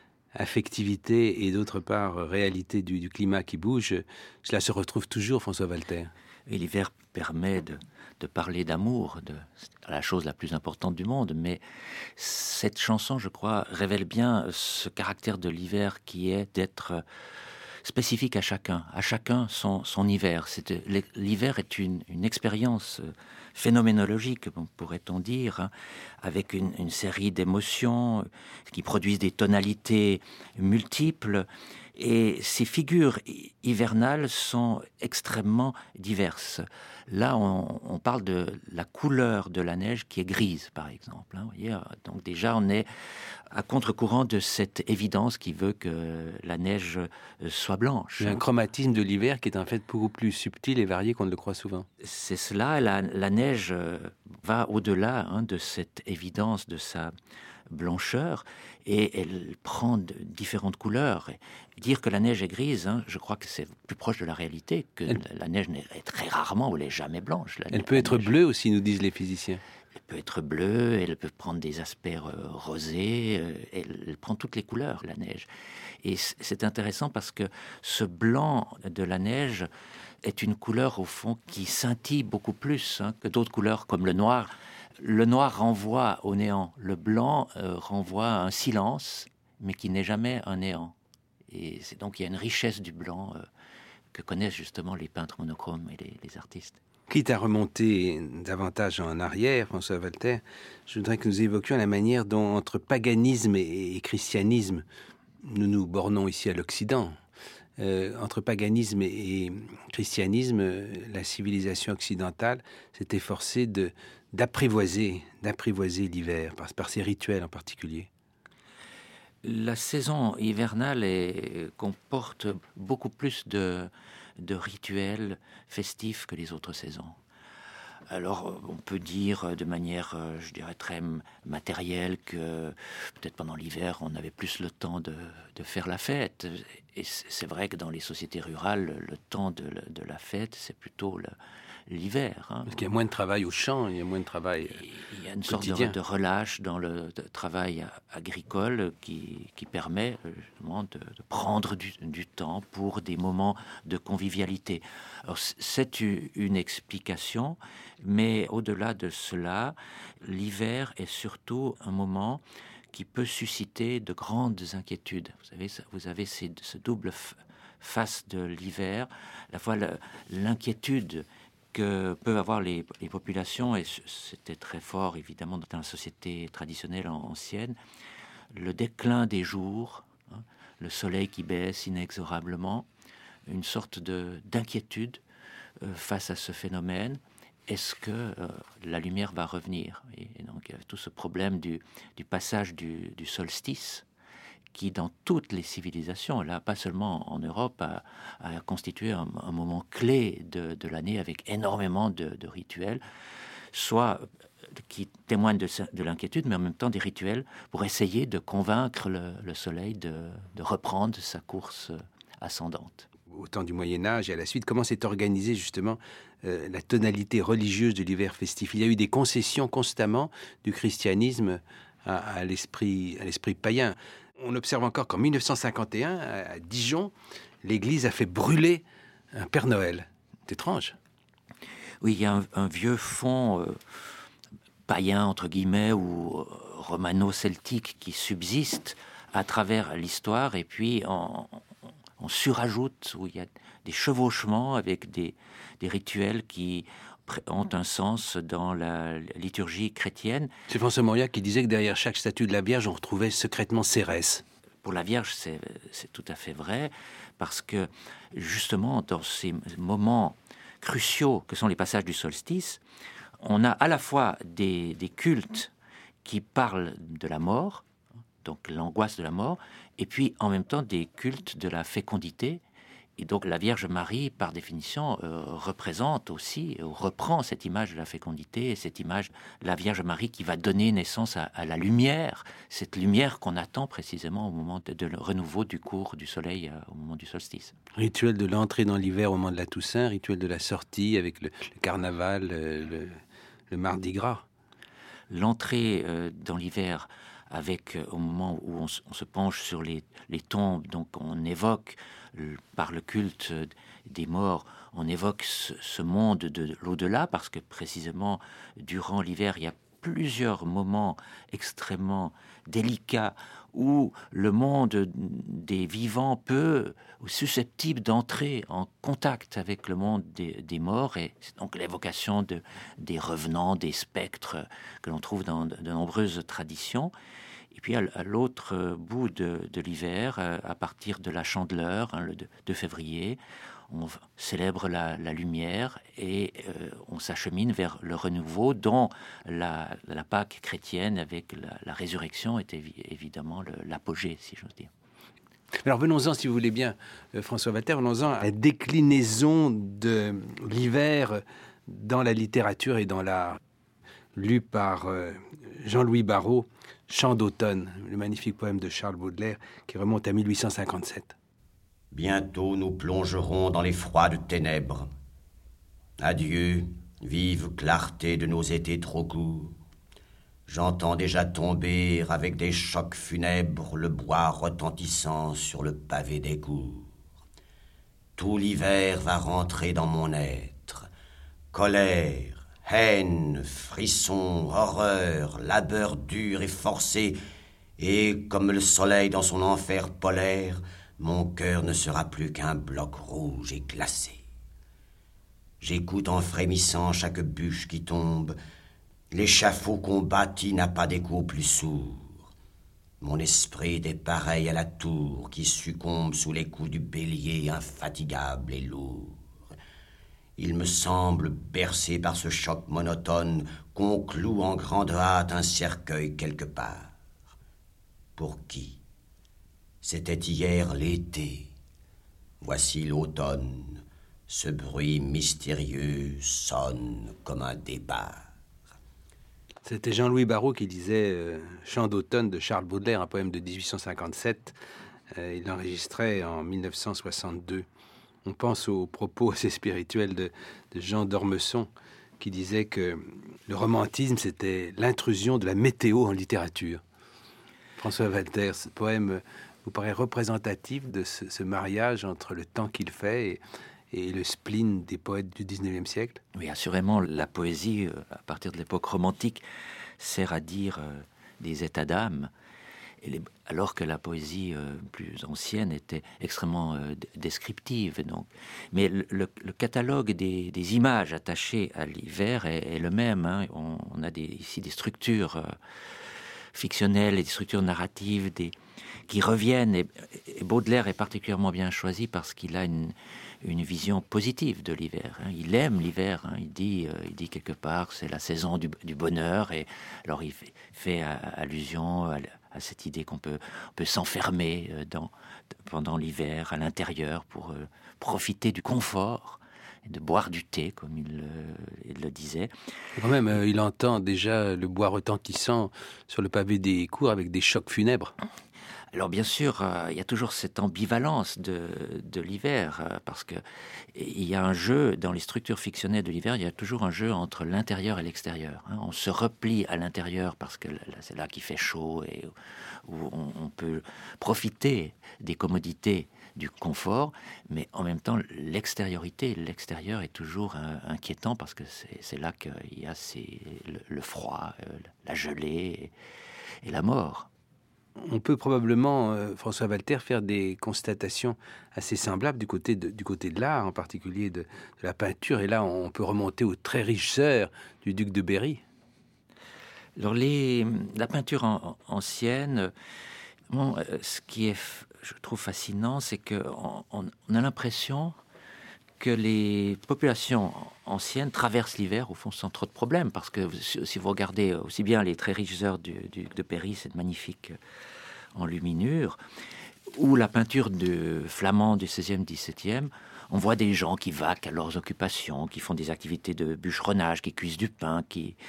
[SPEAKER 6] affectivité et d'autre part réalité du climat qui bouge, cela se retrouve toujours, François Walter.
[SPEAKER 1] Et l'hiver permet de parler d'amour, la chose la plus importante du monde, mais cette chanson, je crois, révèle bien ce caractère de l'hiver qui est d'être spécifique à chacun son hiver. L'hiver est une expérience phénoménologique, pourrait-on dire, hein, avec une série d'émotions qui produisent des tonalités multiples. Et ces figures hivernales sont extrêmement diverses. Là, on parle de la couleur de la neige qui est grise, par exemple. Hein, vous voyez, donc déjà, on est à contre-courant de cette évidence qui veut que la neige soit blanche.
[SPEAKER 6] Il y a un chromatisme de l'hiver qui est en fait beaucoup plus subtil et varié qu'on ne le croit souvent.
[SPEAKER 1] C'est cela, la neige va au-delà de cette évidence, de sa blancheur, et elle prend différentes couleurs. Et dire que la neige est grise, je crois que c'est plus proche de la réalité, que la neige est très rarement, ou elle n'est jamais blanche.
[SPEAKER 6] Elle peut être bleue aussi, nous disent les physiciens.
[SPEAKER 1] Elle peut être bleue, elle peut prendre des aspects rosés, elle prend toutes les couleurs, la neige. Et c'est intéressant parce que ce blanc de la neige est une couleur, au fond, qui scintille beaucoup plus que d'autres couleurs, comme le noir. Le noir renvoie au néant, le blanc renvoie à un silence, mais qui n'est jamais un néant. Et donc il y a une richesse du blanc que connaissent justement les peintres monochromes et les artistes.
[SPEAKER 6] Quitte à remonter davantage en arrière, François Walter, je voudrais que nous évoquions la manière dont, entre paganisme et christianisme, nous nous bornons ici à l'Occident, entre paganisme et christianisme, la civilisation occidentale s'est efforcée d'apprivoiser l'hiver, par ses rituels en particulier.
[SPEAKER 1] La saison hivernale comporte beaucoup plus de rituels festifs que les autres saisons. Alors, on peut dire de manière, je dirais, très matérielle que peut-être pendant l'hiver, on avait plus le temps de faire la fête. Et c'est vrai que dans les sociétés rurales, le temps de la fête, c'est plutôt l'hiver.
[SPEAKER 6] Parce qu'il y a moins de travail au champ, il y a moins de travail
[SPEAKER 1] il y a une sorte de relâche dans le travail agricole qui permet justement de prendre du temps pour des moments de convivialité. Alors, c'est une explication, mais au-delà de cela, l'hiver est surtout un moment qui peut susciter de grandes inquiétudes. Vous avez ce double face de l'hiver, à la fois l'inquiétude que peuvent avoir les populations, et c'était très fort évidemment dans la société traditionnelle ancienne, le déclin des jours, le soleil qui baisse inexorablement, une sorte d'inquiétude face à ce phénomène. Est-ce que la lumière va revenir? Et donc il y a tout ce problème du passage du solstice, qui dans toutes les civilisations, là pas seulement en Europe, a constitué un moment clé de l'année avec énormément de rituels, soit qui témoignent de l'inquiétude, mais en même temps des rituels pour essayer de convaincre le soleil de reprendre sa course ascendante.
[SPEAKER 6] Au temps du Moyen-Âge et à la suite, comment s'est organisée justement la tonalité religieuse de l'hiver festif? Il y a eu des concessions constamment du christianisme à l'esprit païen. On observe encore qu'en 1951, à Dijon, l'Église a fait brûler un Père Noël. C'est étrange.
[SPEAKER 1] Oui, il y a un vieux fond païen, entre guillemets, ou romano-celtique qui subsiste à travers l'histoire, et puis on surajoute, où il y a des chevauchements avec des rituels qui ont un sens dans la liturgie chrétienne.
[SPEAKER 6] C'est François Mauriac qui disait que derrière chaque statue de la Vierge, on retrouvait secrètement Cérès.
[SPEAKER 1] Pour la Vierge, c'est tout à fait vrai, parce que justement, dans ces moments cruciaux que sont les passages du solstice, on a à la fois des cultes qui parlent de la mort, donc l'angoisse de la mort, et puis en même temps des cultes de la fécondité. Et donc la Vierge Marie, par définition, représente aussi, reprend cette image de la fécondité, et cette image, la Vierge Marie qui va donner naissance à la lumière, cette lumière qu'on attend précisément au moment de renouveau du cours du soleil, au moment du solstice.
[SPEAKER 6] Rituel de l'entrée dans l'hiver au moment de la Toussaint, rituel de la sortie avec le carnaval, le Mardi Gras.
[SPEAKER 1] L'entrée dans l'hiver, avec au moment où on se penche sur les tombes, donc on évoque par le culte des morts, on évoque ce monde de l'au-delà, parce que précisément durant l'hiver, il y a plusieurs moments extrêmement délicats où le monde des vivants peut, ou susceptible d'entrer en contact avec le monde des morts, et c'est donc l'évocation des revenants, des spectres que l'on trouve dans de nombreuses traditions. Et puis à l'autre bout de l'hiver, à partir de la Chandeleur, le 2 février, on célèbre la lumière, et on s'achemine vers le renouveau, dont la Pâque chrétienne avec la résurrection est évidemment l'apogée, si j'ose dire.
[SPEAKER 6] Alors venons-en, si vous voulez bien, François Walter, venons-en à la déclinaison de l'hiver dans la littérature et dans l'art. Lu par Jean-Louis Barrault, Chant d'automne, le magnifique poème de Charles Baudelaire qui remonte à 1857.
[SPEAKER 10] Bientôt nous plongerons dans les froides ténèbres. Adieu, vive clarté de nos étés trop courts. J'entends déjà tomber avec des chocs funèbres le bois retentissant sur le pavé des cours. Tout l'hiver va rentrer dans mon être. Colère, haine, frisson, horreur, labeur dur et forcé, et comme le soleil dans son enfer polaire, mon cœur ne sera plus qu'un bloc rouge et glacé. J'écoute en frémissant chaque bûche qui tombe. L'échafaud qu'on bâtit n'a pas d'écho plus sourd. Mon esprit est pareil à la tour qui succombe sous les coups du bélier infatigable et lourd. Il me semble, bercé par ce choc monotone, qu'on cloue en grande hâte un cercueil quelque part. Pour qui? C'était hier l'été. Voici l'automne. ce bruit mystérieux sonne comme un départ.
[SPEAKER 6] C'était Jean-Louis Barrault qui disait Chant d'automne de Charles Baudelaire, un poème de 1857. Il l'enregistrait en 1962. On pense aux propos assez spirituels de Jean d'Ormesson, qui disait que le romantisme, c'était l'intrusion de la météo en littérature. François Walter, ce poème vous paraît représentatif de ce mariage entre le temps qu'il fait et le spleen des poètes du 19e siècle?
[SPEAKER 1] Oui, assurément, la poésie, à partir de l'époque romantique, sert à dire des états d'âme, alors que la poésie plus ancienne était extrêmement descriptive. Donc. Mais le catalogue des images attachées à l'hiver est le même. Hein. On a ici des structures fictionnelles et des structures narratives qui reviennent. Et Baudelaire est particulièrement bien choisi parce qu'il a une vision positive de l'hiver. Hein. Il aime l'hiver. Hein. Il dit quelque part c'est la saison du bonheur. Et alors il fait allusion à cette idée qu'on peut s'enfermer pendant l'hiver à l'intérieur pour profiter du confort et de boire du thé, comme il le disait.
[SPEAKER 6] Quand même, il entend déjà le bois retentissant sur le pavé des cours avec des chocs funèbres.
[SPEAKER 1] Alors bien sûr, il y a toujours cette ambivalence de l'hiver, parce que il y a un jeu, dans les structures fictionnelles de l'hiver, il y a toujours un jeu entre l'intérieur et l'extérieur. Hein. On se replie à l'intérieur parce que c'est là qu'il fait chaud et où on peut profiter des commodités, du confort, mais en même temps, l'extérieur est toujours inquiétant parce que c'est là qu'il y a le froid, la gelée et la mort.
[SPEAKER 6] On peut probablement, François Walter, faire des constatations assez semblables du côté de l'art, en particulier de la peinture. Et là, on peut remonter aux très riches heures du duc de Berry.
[SPEAKER 1] Alors, la peinture ancienne, ce qui est, je trouve fascinant, c'est qu'on a l'impression que les populations anciennes traversent l'hiver, au fond, sans trop de problèmes, parce que si vous regardez aussi bien les très riches heures du duc de Berry, cette magnifique enluminure, ou la peinture de flamands du 16e, 17e, on voit des gens qui vaquent à leurs occupations, qui font des activités de bûcheronnage, qui cuisent du pain,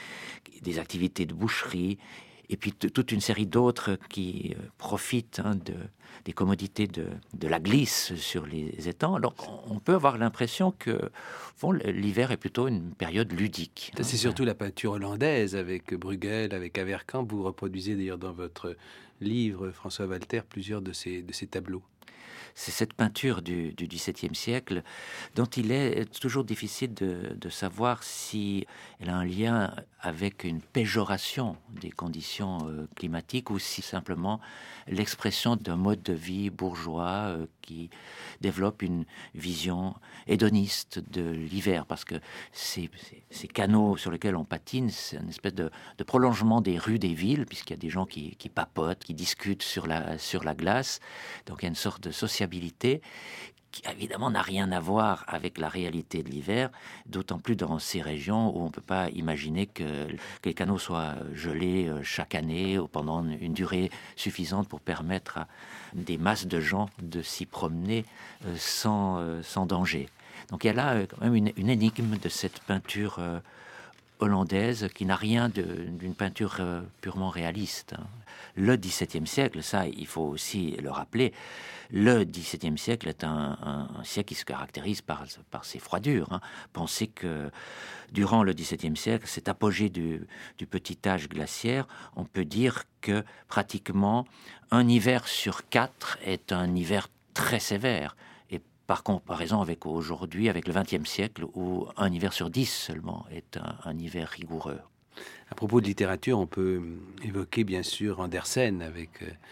[SPEAKER 1] des activités de boucherie, et puis toute une série d'autres qui profitent des commodités de la glisse sur les étangs. Alors on peut avoir l'impression que l'hiver est plutôt une période ludique.
[SPEAKER 6] C'est surtout la peinture hollandaise avec Bruegel, avec Avercamp. Vous reproduisez d'ailleurs dans votre livre, François Walter, plusieurs de ces tableaux.
[SPEAKER 1] C'est cette peinture du XVIIe siècle dont il est toujours difficile de savoir si elle a un lien avec une péjoration des conditions climatiques ou si simplement l'expression d'un mode de vie bourgeois qui développe une vision hédoniste de l'hiver. Parce que ces canaux sur lesquels on patine, c'est une espèce de prolongement des rues des villes, puisqu'il y a des gens qui papotent, qui discutent sur la glace. Donc il y a une sorte de sociabilité qui évidemment n'a rien à voir avec la réalité de l'hiver, d'autant plus dans ces régions où on ne peut pas imaginer que les canaux soient gelés chaque année ou pendant une durée suffisante pour permettre à des masses de gens de s'y promener sans danger. Donc il y a là quand même une énigme de cette peinture hollandaise qui n'a rien d'une peinture purement réaliste. Le XVIIe siècle, ça il faut aussi le rappeler, le XVIIe siècle est un siècle qui se caractérise par ses froidures. Hein. Pensez que durant le XVIIe siècle, cet apogée du petit âge glaciaire, on peut dire que pratiquement un hiver sur 4 est un hiver très sévère. Par comparaison avec aujourd'hui, avec le XXe siècle, où un hiver sur 10 seulement est un hiver rigoureux.
[SPEAKER 6] À propos de littérature, on peut évoquer bien sûr Andersen avec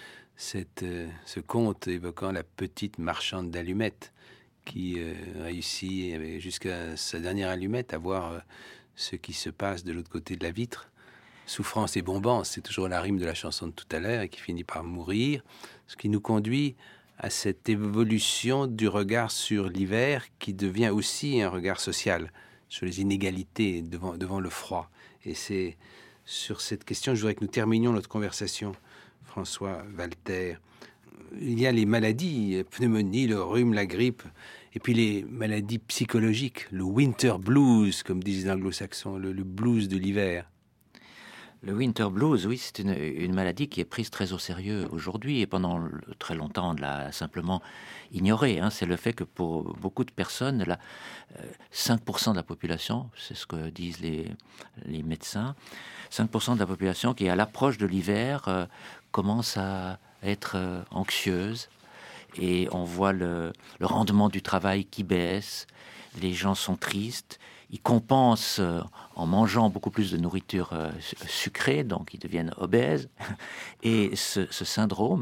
[SPEAKER 6] ce conte évoquant la petite marchande d'allumettes qui réussit jusqu'à sa dernière allumette à voir ce qui se passe de l'autre côté de la vitre. Souffrance et bombance, c'est toujours la rime de la chanson de tout à l'heure, et qui finit par mourir, ce qui nous conduit à cette évolution du regard sur l'hiver qui devient aussi un regard social, sur les inégalités devant le froid. Et c'est sur cette question que je voudrais que nous terminions notre conversation, François Walter. Il y a les maladies, pneumonie, le rhume, la grippe, Et puis les maladies psychologiques, le winter blues, comme disent les anglo-saxons, le blues de l'hiver.
[SPEAKER 1] Le winter blues, oui, c'est une maladie qui est prise très au sérieux aujourd'hui et pendant très longtemps on l'a simplement ignorée. C'est le fait que pour beaucoup de personnes, 5% de la population, c'est ce que disent les médecins, 5% de la population qui à l'approche de l'hiver commence à être anxieuse et on voit le rendement du travail qui baisse, les gens sont tristes. Ils compensent en mangeant beaucoup plus de nourriture sucrée, donc ils deviennent obèses. Et ce syndrome,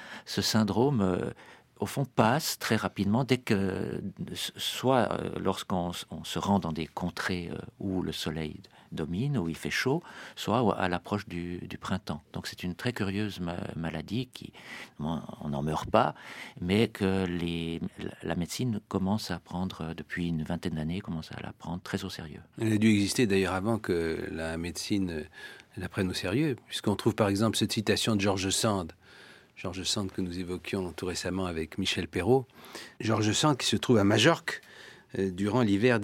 [SPEAKER 1] au fond, passe très rapidement dès que, soit lorsqu'on se rend dans des contrées où le soleil domine, où il fait chaud, soit à l'approche du printemps. Donc c'est une très curieuse maladie on n'en meurt pas, mais que la médecine commence à prendre, depuis une vingtaine d'années, commence à la prendre très au sérieux.
[SPEAKER 6] Elle a dû exister d'ailleurs avant que la médecine la prenne au sérieux, puisqu'on trouve par exemple cette citation de George Sand. George Sand que nous évoquions tout récemment avec Michel Perrault. George Sand qui se trouve à Majorque durant l'hiver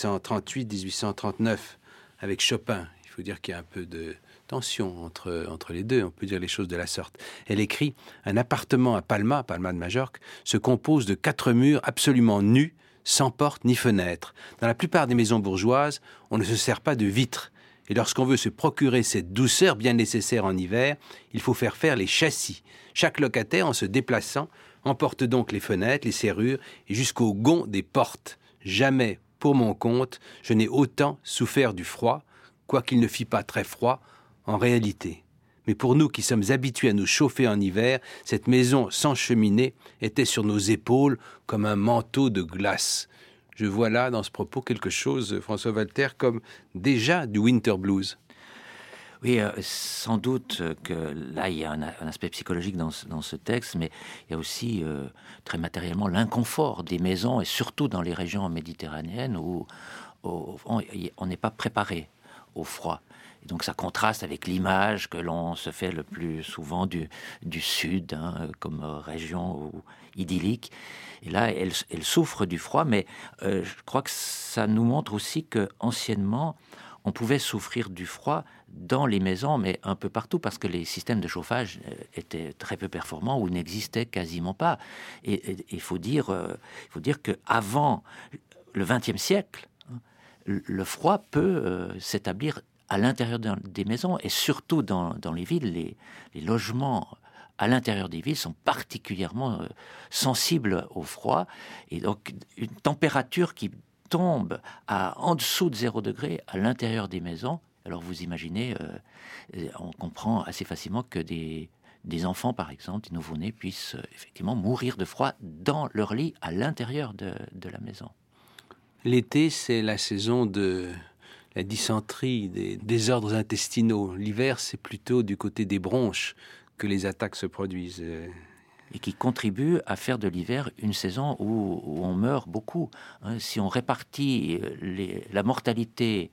[SPEAKER 6] 1838-1839 avec Chopin. Il faut dire qu'il y a un peu de tension entre les deux, on peut dire les choses de la sorte. Elle écrit « Un appartement à Palma de Majorque, se compose de 4 murs absolument nus, sans porte ni fenêtre. Dans la plupart des maisons bourgeoises, on ne se sert pas de vitres. Et lorsqu'on veut se procurer cette douceur bien nécessaire en hiver, il faut faire les châssis. Chaque locataire, en se déplaçant, emporte donc les fenêtres, les serrures et jusqu'au gond des portes. Jamais, pour mon compte, je n'ai autant souffert du froid, quoiqu'il ne fît pas très froid, en réalité. Mais pour nous qui sommes habitués à nous chauffer en hiver, cette maison sans cheminée était sur nos épaules comme un manteau de glace. » Je vois là, dans ce propos, quelque chose, François Walter, comme déjà du winter blues.
[SPEAKER 1] Oui, sans doute que là, il y a un aspect psychologique dans ce texte, mais il y a aussi très matériellement l'inconfort des maisons, et surtout dans les régions méditerranéennes où on n'est pas préparé au froid. Et donc ça contraste avec l'image que l'on se fait le plus souvent du sud, comme région idyllique. Et là, elle souffre du froid, mais je crois que ça nous montre aussi qu'anciennement, on pouvait souffrir du froid dans les maisons, mais un peu partout, parce que les systèmes de chauffage étaient très peu performants ou n'existaient quasiment pas. Et il faut dire qu'avant le XXe siècle, le froid peut s'établir à l'intérieur des maisons, et surtout dans les villes, les logements à l'intérieur des villes sont particulièrement sensibles au froid, et donc une température qui tombe en dessous de 0 degré à l'intérieur des maisons. Alors vous imaginez, on comprend assez facilement que des enfants, par exemple, des nouveau-nés, puissent effectivement mourir de froid dans leur lit à l'intérieur de la maison.
[SPEAKER 6] L'été, c'est la saison de la dysenterie, des désordres intestinaux. L'hiver, c'est plutôt du côté des bronches que les attaques se produisent.
[SPEAKER 1] Et qui contribue à faire de l'hiver une saison où on meurt beaucoup. Si on répartit la mortalité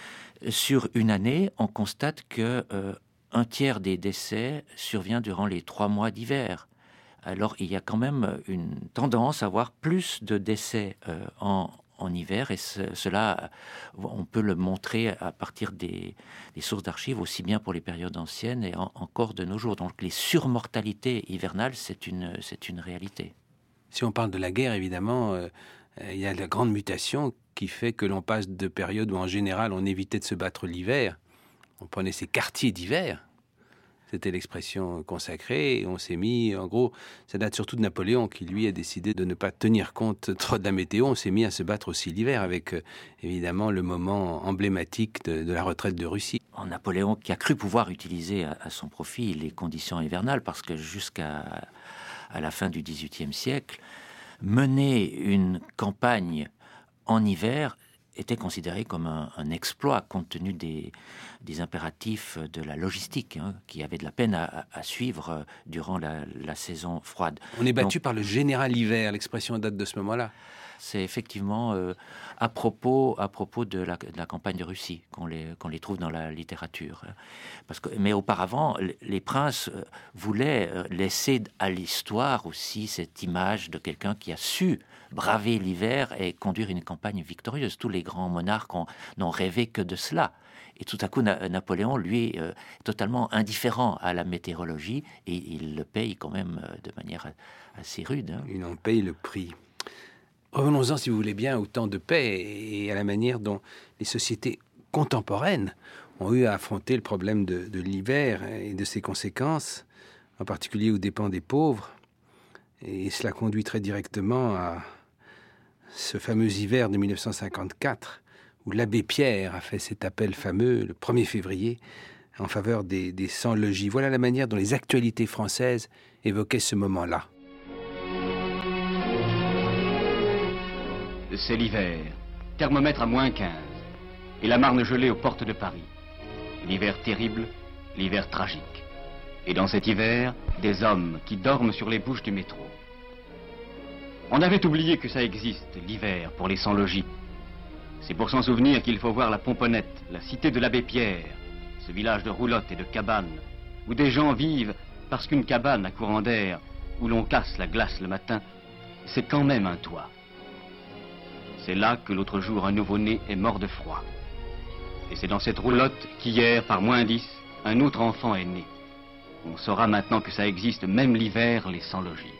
[SPEAKER 1] sur une année, on constate que un tiers des décès survient durant les 3 mois d'hiver. Alors il y a quand même une tendance à avoir plus de décès en hiver, et cela, on peut le montrer à partir des sources d'archives, aussi bien pour les périodes anciennes et encore de nos jours. Donc les surmortalités hivernales, c'est une réalité.
[SPEAKER 6] Si on parle de la guerre, évidemment, il y a la grande mutation qui fait que l'on passe de périodes où en général on évitait de se battre l'hiver. On prenait ces quartiers d'hiver. C'était l'expression consacrée, et on s'est mis, en gros, ça date surtout de Napoléon qui, lui, a décidé de ne pas tenir compte trop de la météo. On s'est mis à se battre aussi l'hiver avec, évidemment, le moment emblématique de la retraite de Russie.
[SPEAKER 1] Napoléon qui a cru pouvoir utiliser à son profit les conditions hivernales, parce que jusqu'à la fin du XVIIIe siècle, mener une campagne en hiver était considéré comme un exploit compte tenu des impératifs de la logistique, qui avait de la peine à suivre durant la saison froide.
[SPEAKER 6] On est battu par le général hiver, l'expression date de ce moment-là.
[SPEAKER 1] C'est effectivement à propos de la campagne de Russie qu'on les trouve dans la littérature. Mais auparavant, les princes voulaient laisser à l'histoire aussi cette image de quelqu'un qui a su braver l'hiver et conduire une campagne victorieuse. Tous les grands monarques n'ont rêvé que de cela. Et tout à coup, Napoléon, lui, est totalement indifférent à la météorologie et il le paye quand même de manière assez rude.
[SPEAKER 6] Il en paye le prix. Revenons-en, si vous voulez bien, au temps de paix et à la manière dont les sociétés contemporaines ont eu à affronter le problème de l'hiver et de ses conséquences, en particulier aux dépens des pauvres. Et cela conduit très directement à ce fameux hiver de 1954, où l'abbé Pierre a fait cet appel fameux, le 1er février, en faveur des sans-logis. Voilà la manière dont les actualités françaises évoquaient ce moment-là.
[SPEAKER 11] C'est l'hiver, thermomètre à -15, et la Marne gelée aux portes de Paris. L'hiver terrible, l'hiver tragique. Et dans cet hiver, des hommes qui dorment sur les bouches du métro. On avait oublié que ça existe, l'hiver, pour les sans-logis. C'est pour s'en souvenir qu'il faut voir la Pomponnette, la cité de l'abbé Pierre, ce village de roulottes et de cabanes, où des gens vivent parce qu'une cabane à courant d'air, où l'on casse la glace le matin, c'est quand même un toit. C'est là que l'autre jour un nouveau-né est mort de froid. Et c'est dans cette roulotte qu'hier, par -10, un autre enfant est né. On saura maintenant que ça existe même l'hiver, les sans-logis.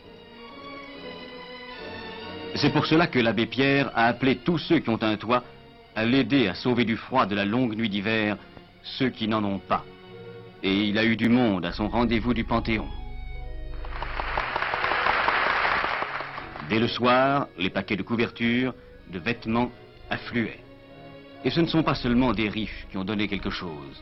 [SPEAKER 11] C'est pour cela que l'abbé Pierre a appelé tous ceux qui ont un toit à l'aider à sauver du froid de la longue nuit d'hiver ceux qui n'en ont pas. Et il a eu du monde à son rendez-vous du Panthéon. Dès le soir, les paquets de couvertures, de vêtements affluaient. Et ce ne sont pas seulement des riches qui ont donné quelque chose.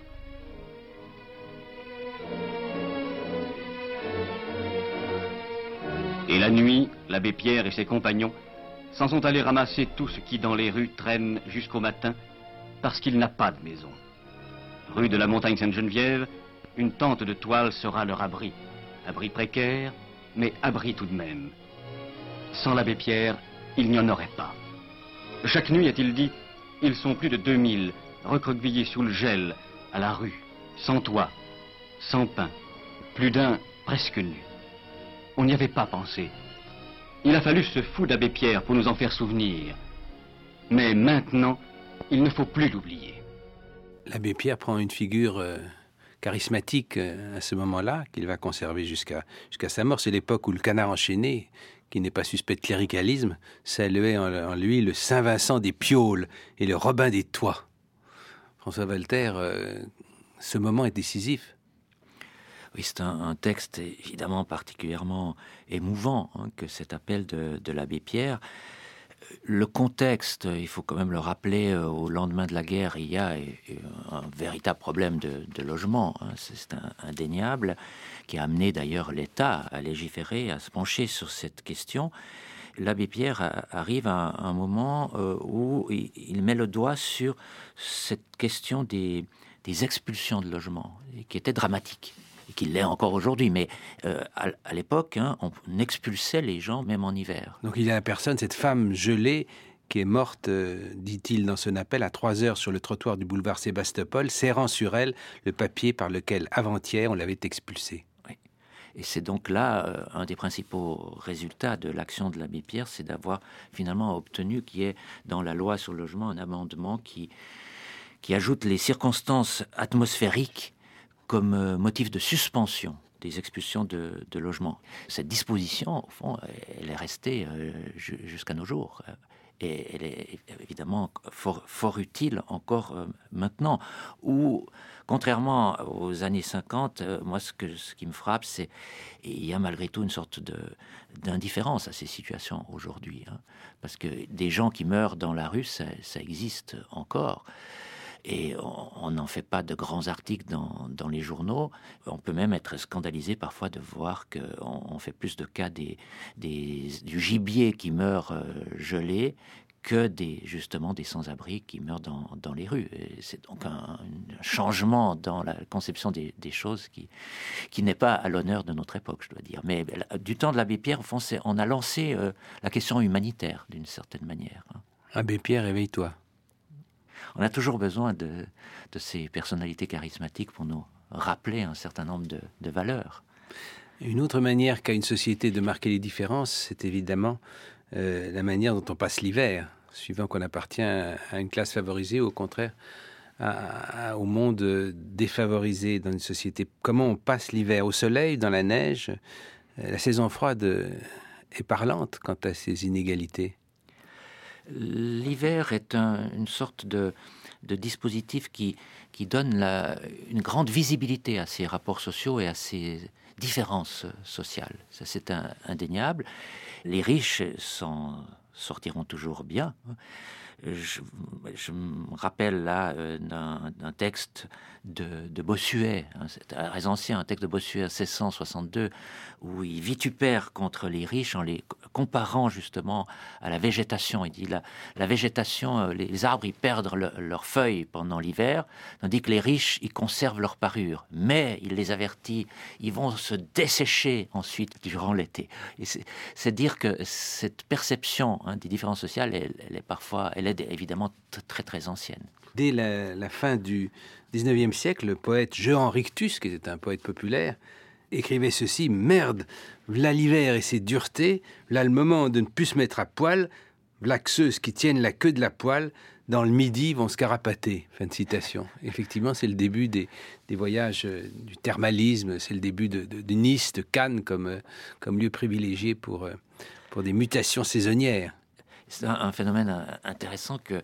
[SPEAKER 11] Et la nuit, l'abbé Pierre et ses compagnons s'en sont allés ramasser tout ce qui dans les rues traîne jusqu'au matin, parce qu'il n'a pas de maison. Rue de la Montagne Sainte-Geneviève, une tente de toile sera leur abri. Abri précaire, mais abri tout de même. Sans l'abbé Pierre, il n'y en aurait pas. Chaque nuit, a-t-il dit, ils sont plus de 2000, recroquevillés sous le gel, à la rue, sans toit, sans pain, plus d'un presque nu. On n'y avait pas pensé. Il a fallu ce fou d'abbé Pierre pour nous en faire souvenir. Mais maintenant, il ne faut plus l'oublier.
[SPEAKER 6] L'abbé Pierre prend une figure charismatique à ce moment-là, qu'il va conserver jusqu'à sa mort. C'est l'époque où le canard enchaîné, qui n'est pas suspect de cléricalisme, saluait en lui le Saint-Vincent des Pioles et le Robin des Toits. François Walter, ce moment est décisif.
[SPEAKER 1] Oui, c'est un texte évidemment particulièrement émouvant, que cet appel de l'abbé Pierre. Le contexte, il faut quand même le rappeler, au lendemain de la guerre, il y a un véritable problème de logement, c'est indéniable, qui a amené d'ailleurs l'État à légiférer, à se pencher sur cette question. L'abbé Pierre arrive à un moment où il met le doigt sur cette question des expulsions de logements, qui était dramatique. Et qu'il l'est encore aujourd'hui, mais à l'époque, on expulsait les gens même en hiver.
[SPEAKER 6] Donc il y a la personne, cette femme gelée, qui est morte, dit-il dans son appel, à 3 heures sur le trottoir du boulevard Sébastopol, serrant sur elle le papier par lequel, avant-hier, on l'avait expulsée.
[SPEAKER 1] Oui. Et c'est donc là, un des principaux résultats de l'action de l'abbé Pierre, c'est d'avoir finalement obtenu qu'il y ait dans la loi sur le logement un amendement qui ajoute les circonstances atmosphériques comme motif de suspension des expulsions de logements. Cette disposition, au fond, elle est restée jusqu'à nos jours. Et elle est évidemment fort utile encore maintenant, où, contrairement aux années 50, moi, ce qui me frappe, c'est qu'il y a malgré tout une sorte d'indifférence à ces situations aujourd'hui. Parce que des gens qui meurent dans la rue, ça existe encore. Et on n'en fait pas de grands articles dans les journaux. On peut même être scandalisé parfois de voir qu'on fait plus de cas du gibier qui meurt gelé que justement des sans-abri qui meurent dans les rues. Et c'est donc un changement dans la conception des choses qui n'est pas à l'honneur de notre époque, je dois dire. Mais du temps de l'abbé Pierre, au fond, on a lancé la question humanitaire d'une certaine manière.
[SPEAKER 6] Abbé Pierre, réveille-toi.
[SPEAKER 1] On a toujours besoin de ces personnalités charismatiques pour nous rappeler un certain nombre de valeurs.
[SPEAKER 6] Une autre manière qu'a une société de marquer les différences, c'est évidemment la manière dont on passe l'hiver, suivant qu'on appartient à une classe favorisée ou au contraire au monde défavorisé dans une société. Comment on passe l'hiver au soleil, dans la neige? La saison froide est parlante quant à ces inégalités.
[SPEAKER 1] L'hiver est une sorte de dispositif qui donne une grande visibilité à ces rapports sociaux et à ces différences sociales. Ça, c'est indéniable. Les riches s'en sortiront toujours bien. Je me rappelle là d'un texte de Bossuet, c'est très ancien, un texte de Bossuet en 1662, où il vitupère contre les riches en les comparant justement à la végétation. Il dit la végétation, les arbres, ils perdent leurs feuilles pendant l'hiver, tandis que les riches, ils conservent leur parure. Mais, il les avertit, ils vont se dessécher ensuite durant l'été. Et c'est dire que cette perception des différences sociales, elle est évidemment très très ancienne.
[SPEAKER 6] Dès la fin du XIXe siècle, le poète Jehan Rictus, qui était un poète populaire, écrivait ceci: « Merde, v'là l'hiver et ses duretés, v'là le moment de ne plus se mettre à poil, v'là que ceux qui tiennent la queue de la poêle, dans le midi, vont se carapater. » Fin de citation. Effectivement, c'est le début des voyages du thermalisme, c'est le début de Nice, de Cannes, comme lieu privilégié pour des mutations saisonnières.
[SPEAKER 1] C'est un phénomène intéressant que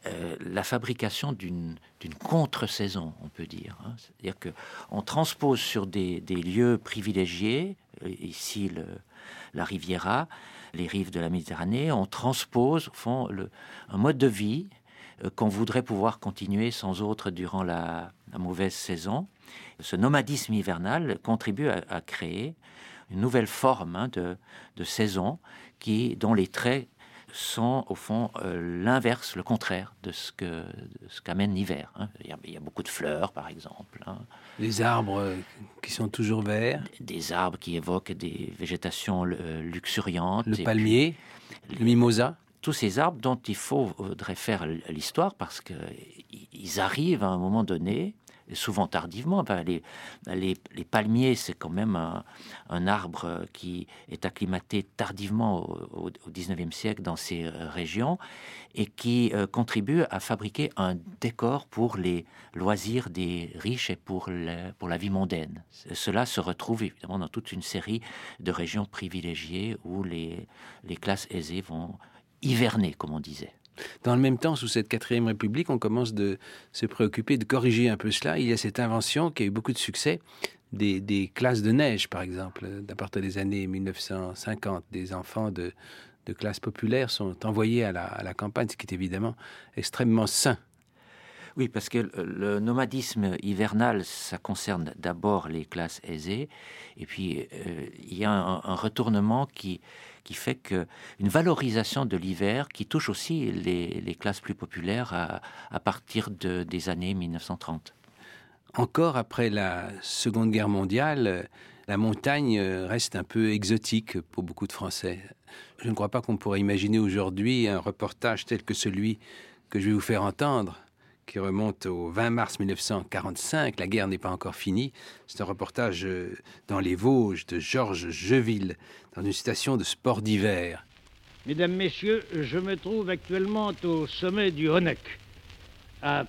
[SPEAKER 1] la fabrication d'une contre-saison, on peut dire. C'est-à-dire qu'on transpose sur des lieux privilégiés, ici la Riviera, les rives de la Méditerranée, on transpose au fond un mode de vie qu'on voudrait pouvoir continuer sans autre durant la mauvaise saison. Ce nomadisme hivernal contribue à créer une nouvelle forme de saison dont les traits sont au fond l'inverse, le contraire de ce qu'amène l'hiver. Il y a beaucoup de fleurs, par exemple.
[SPEAKER 6] Les arbres qui sont toujours verts.
[SPEAKER 1] Des arbres qui évoquent des végétations luxuriantes.
[SPEAKER 6] Le palmier, le mimosa.
[SPEAKER 1] Tous ces arbres dont il faudrait faire l'histoire parce qu'ils arrivent à un moment donné, souvent tardivement. Les palmiers, c'est quand même un arbre qui est acclimaté tardivement au XIXe siècle dans ces régions et qui contribue à fabriquer un décor pour les loisirs des riches et pour la vie mondaine. Cela se retrouve évidemment dans toute une série de régions privilégiées où les classes aisées vont hiverner, comme on disait.
[SPEAKER 6] Dans le même temps, sous cette 4e République, on commence de se préoccuper de corriger un peu cela. Il y a cette invention qui a eu beaucoup de succès, des classes de neige, par exemple. À partir des années 1950, des enfants de classes populaires sont envoyés à la campagne, ce qui est évidemment extrêmement sain.
[SPEAKER 1] Oui, parce que le nomadisme hivernal, ça concerne d'abord les classes aisées, et puis il y a un retournement qui fait qu'une valorisation de l'hiver qui touche aussi les classes plus populaires à partir des années 1930.
[SPEAKER 6] Encore après la Seconde Guerre mondiale, la montagne reste un peu exotique pour beaucoup de Français. Je ne crois pas qu'on pourrait imaginer aujourd'hui un reportage tel que celui que je vais vous faire entendre, qui remonte au 20 mars 1945. La guerre n'est pas encore finie. C'est un reportage dans les Vosges de Georges Jeville, dans une station de sport d'hiver.
[SPEAKER 4] Mesdames, Messieurs, je me trouve actuellement au sommet du Honeck, à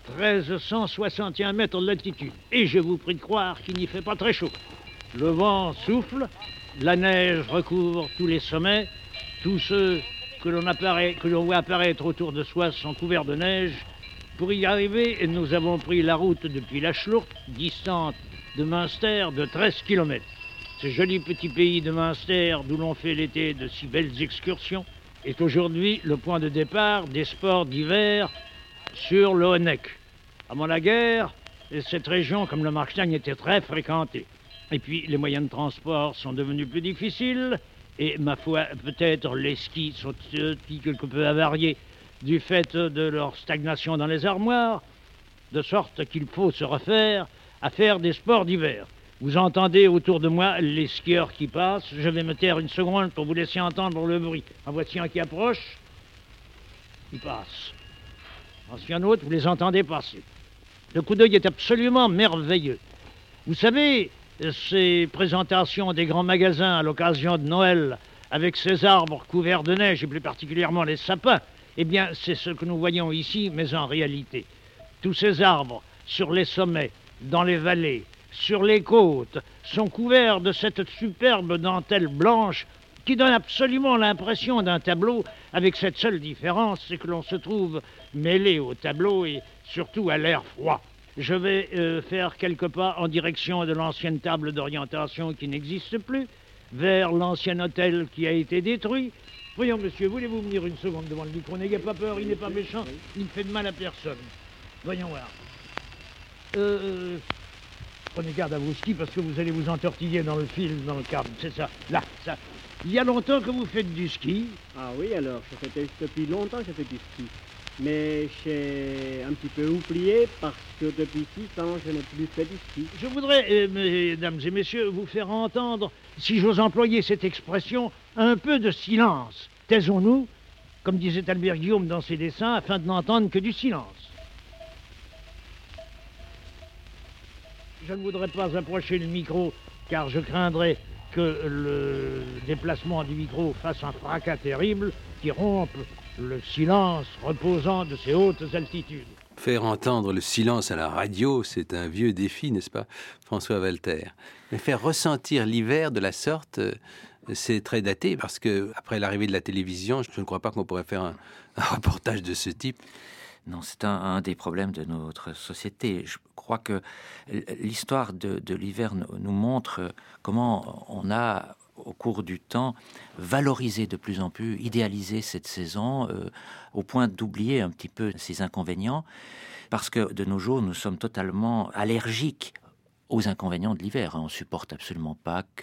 [SPEAKER 4] 1361 mètres de latitude. Et je vous prie de croire qu'il n'y fait pas très chaud. Le vent souffle, la neige recouvre tous les sommets. Tous ceux que l'on voit apparaître autour de soi sont couverts de neige. Pour y arriver, nous avons pris la route depuis la Schlourte, distante de Münster de 13 km. Ce joli petit pays de Münster, d'où l'on fait l'été de si belles excursions, est aujourd'hui le point de départ des sports d'hiver sur le Honeck. Avant la guerre, cette région, comme le Markstein, était très fréquentée. Et puis, les moyens de transport sont devenus plus difficiles, et ma foi, peut-être les skis sont quelque peu avariés du fait de leur stagnation dans les armoires, de sorte qu'il faut se refaire à faire des sports d'hiver. Vous entendez autour de moi les skieurs qui passent. Je vais me taire une seconde pour vous laisser entendre le bruit. En voici un qui approche. Il passe. Voici un autre, vous les entendez passer. Le coup d'œil est absolument merveilleux. Vous savez, ces présentations des grands magasins à l'occasion de Noël, avec ces arbres couverts de neige, et plus particulièrement les sapins, eh bien, c'est ce que nous voyons ici, mais en réalité. Tous ces arbres, sur les sommets, dans les vallées, sur les côtes, sont couverts de cette superbe dentelle blanche qui donne absolument l'impression d'un tableau, avec cette seule différence, c'est que l'on se trouve mêlé au tableau et surtout à l'air froid. Je vais faire quelques pas en direction de l'ancienne table d'orientation qui n'existe plus, vers l'ancien hôtel qui a été détruit. Voyons, monsieur, voulez-vous venir une seconde devant le micro? N'ayez pas peur, il n'est pas méchant, il ne fait de mal à personne. Voyons voir. Prenez garde à vos skis parce que vous allez vous entortiller dans le fil, dans le câble, c'est ça. Là, ça. Il y a longtemps que vous faites du ski?
[SPEAKER 12] Ah oui, alors, ça fait depuis longtemps que je fais du ski. Mais j'ai un petit peu oublié parce que depuis 6 ans, je n'ai plus fait du ski.
[SPEAKER 4] Je voudrais, mesdames et messieurs, vous faire entendre, si j'ose employer cette expression, un peu de silence. Taisons-nous, comme disait Albert Guillaume dans ses dessins, afin de n'entendre que du silence. Je ne voudrais pas approcher le micro, car je craindrais que le déplacement du micro fasse un fracas terrible qui rompe le silence reposant de ces hautes altitudes.
[SPEAKER 6] Faire entendre le silence à la radio, c'est un vieux défi, n'est-ce pas, François Walter? Mais faire ressentir l'hiver de la sorte, c'est très daté, parce que après l'arrivée de la télévision, je ne crois pas qu'on pourrait faire un reportage de ce type.
[SPEAKER 1] Non, c'est un des problèmes de notre société. Je crois que l'histoire de l'hiver nous montre comment on a, au cours du temps, valorisé de plus en plus, idéalisé cette saison, au point d'oublier un petit peu ses inconvénients, parce que de nos jours, nous sommes totalement allergiques aux inconvénients de l'hiver. On ne supporte absolument pas que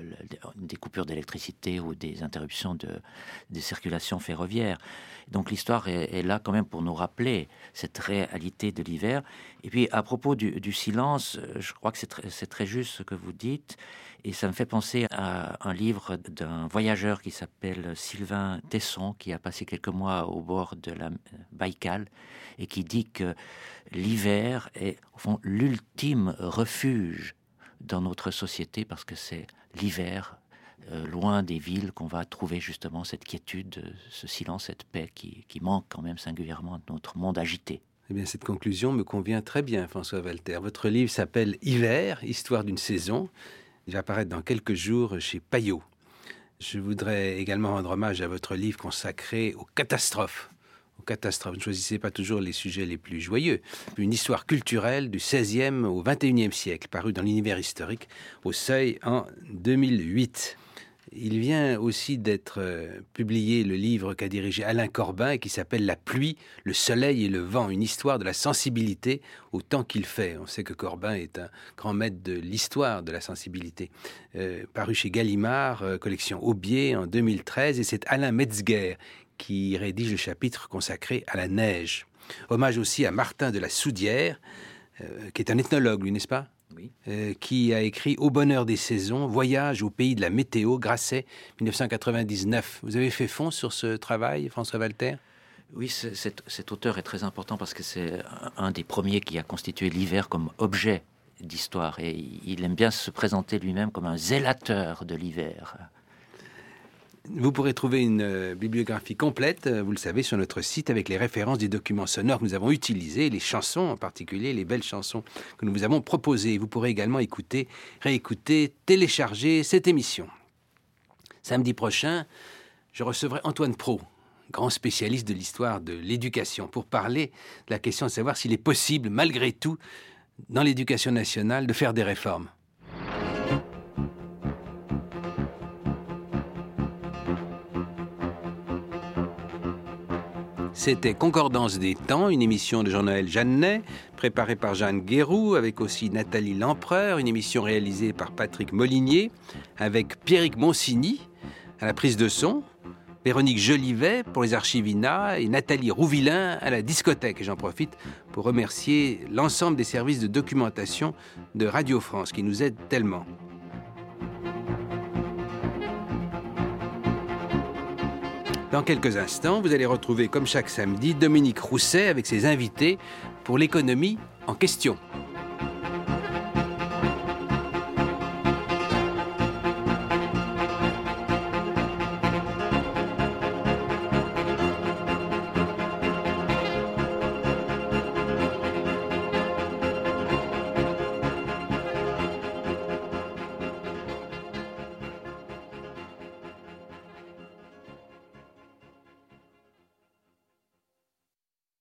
[SPEAKER 1] des coupures d'électricité ou des interruptions de circulation ferroviaire. Donc l'histoire est là quand même pour nous rappeler cette réalité de l'hiver. Et puis à propos du silence, je crois que c'est très juste ce que vous dites. Et ça me fait penser à un livre d'un voyageur qui s'appelle Sylvain Tesson, qui a passé quelques mois au bord de la Baïkal et qui dit que l'hiver est au fond l'ultime refuge dans notre société, parce que c'est l'hiver, loin des villes, qu'on va trouver justement cette quiétude, ce silence, cette paix qui manque quand même singulièrement de notre monde agité.
[SPEAKER 6] Eh bien, cette conclusion me convient très bien, François Walter. Votre livre s'appelle « Hiver, histoire d'une saison ». Il va apparaître dans quelques jours chez Payot. Je voudrais également rendre hommage à votre livre consacré aux catastrophes. Ne choisissez pas toujours les sujets les plus joyeux. Une histoire culturelle du XVIe au XXIe siècle, paru dans l'Univers historique au Seuil en 2008. Il vient aussi d'être publié le livre qu'a dirigé Alain Corbin et qui s'appelle « La pluie, le soleil et le vent », une histoire de la sensibilité au temps qu'il fait. On sait que Corbin est un grand maître de l'histoire de la sensibilité. Paru chez Gallimard, collection Aubier en 2013, et c'est Alain Metzger qui rédige le chapitre consacré à la neige. Hommage aussi à Martin de la Soudière, qui est un ethnologue, lui, n'est-ce pas ?
[SPEAKER 1] Oui.
[SPEAKER 6] Qui a écrit « Au bonheur des saisons, voyage au pays de la météo », Grasset, 1999. Vous avez fait fond sur ce travail, François Walter ?
[SPEAKER 1] Oui, cet auteur est très important parce que c'est un des premiers qui a constitué l'hiver comme objet d'histoire. Et il aime bien se présenter lui-même comme un zélateur de l'hiver.
[SPEAKER 6] Vous pourrez trouver une bibliographie complète, vous le savez, sur notre site avec les références des documents sonores que nous avons utilisés, les chansons en particulier, les belles chansons que nous vous avons proposées. Vous pourrez également écouter, réécouter, télécharger cette émission. Samedi prochain, je recevrai Antoine Prot, grand spécialiste de l'histoire de l'éducation, pour parler de la question de savoir s'il est possible, malgré tout, dans l'éducation nationale, de faire des réformes. C'était Concordance des temps, une émission de Jean-Noël Jeannet, préparée par Jeanne Guéroux, avec aussi Nathalie Lempereur, une émission réalisée par Patrick Molinier, avec Pierrick Monsigny à la prise de son. Véronique Jolivet pour les archives INA et Nathalie Rouvillain à la discothèque. Et j'en profite pour remercier l'ensemble des services de documentation de Radio France qui nous aident tellement. Dans quelques instants, vous allez retrouver, comme chaque samedi, Dominique Rousset avec ses invités pour l'économie en question.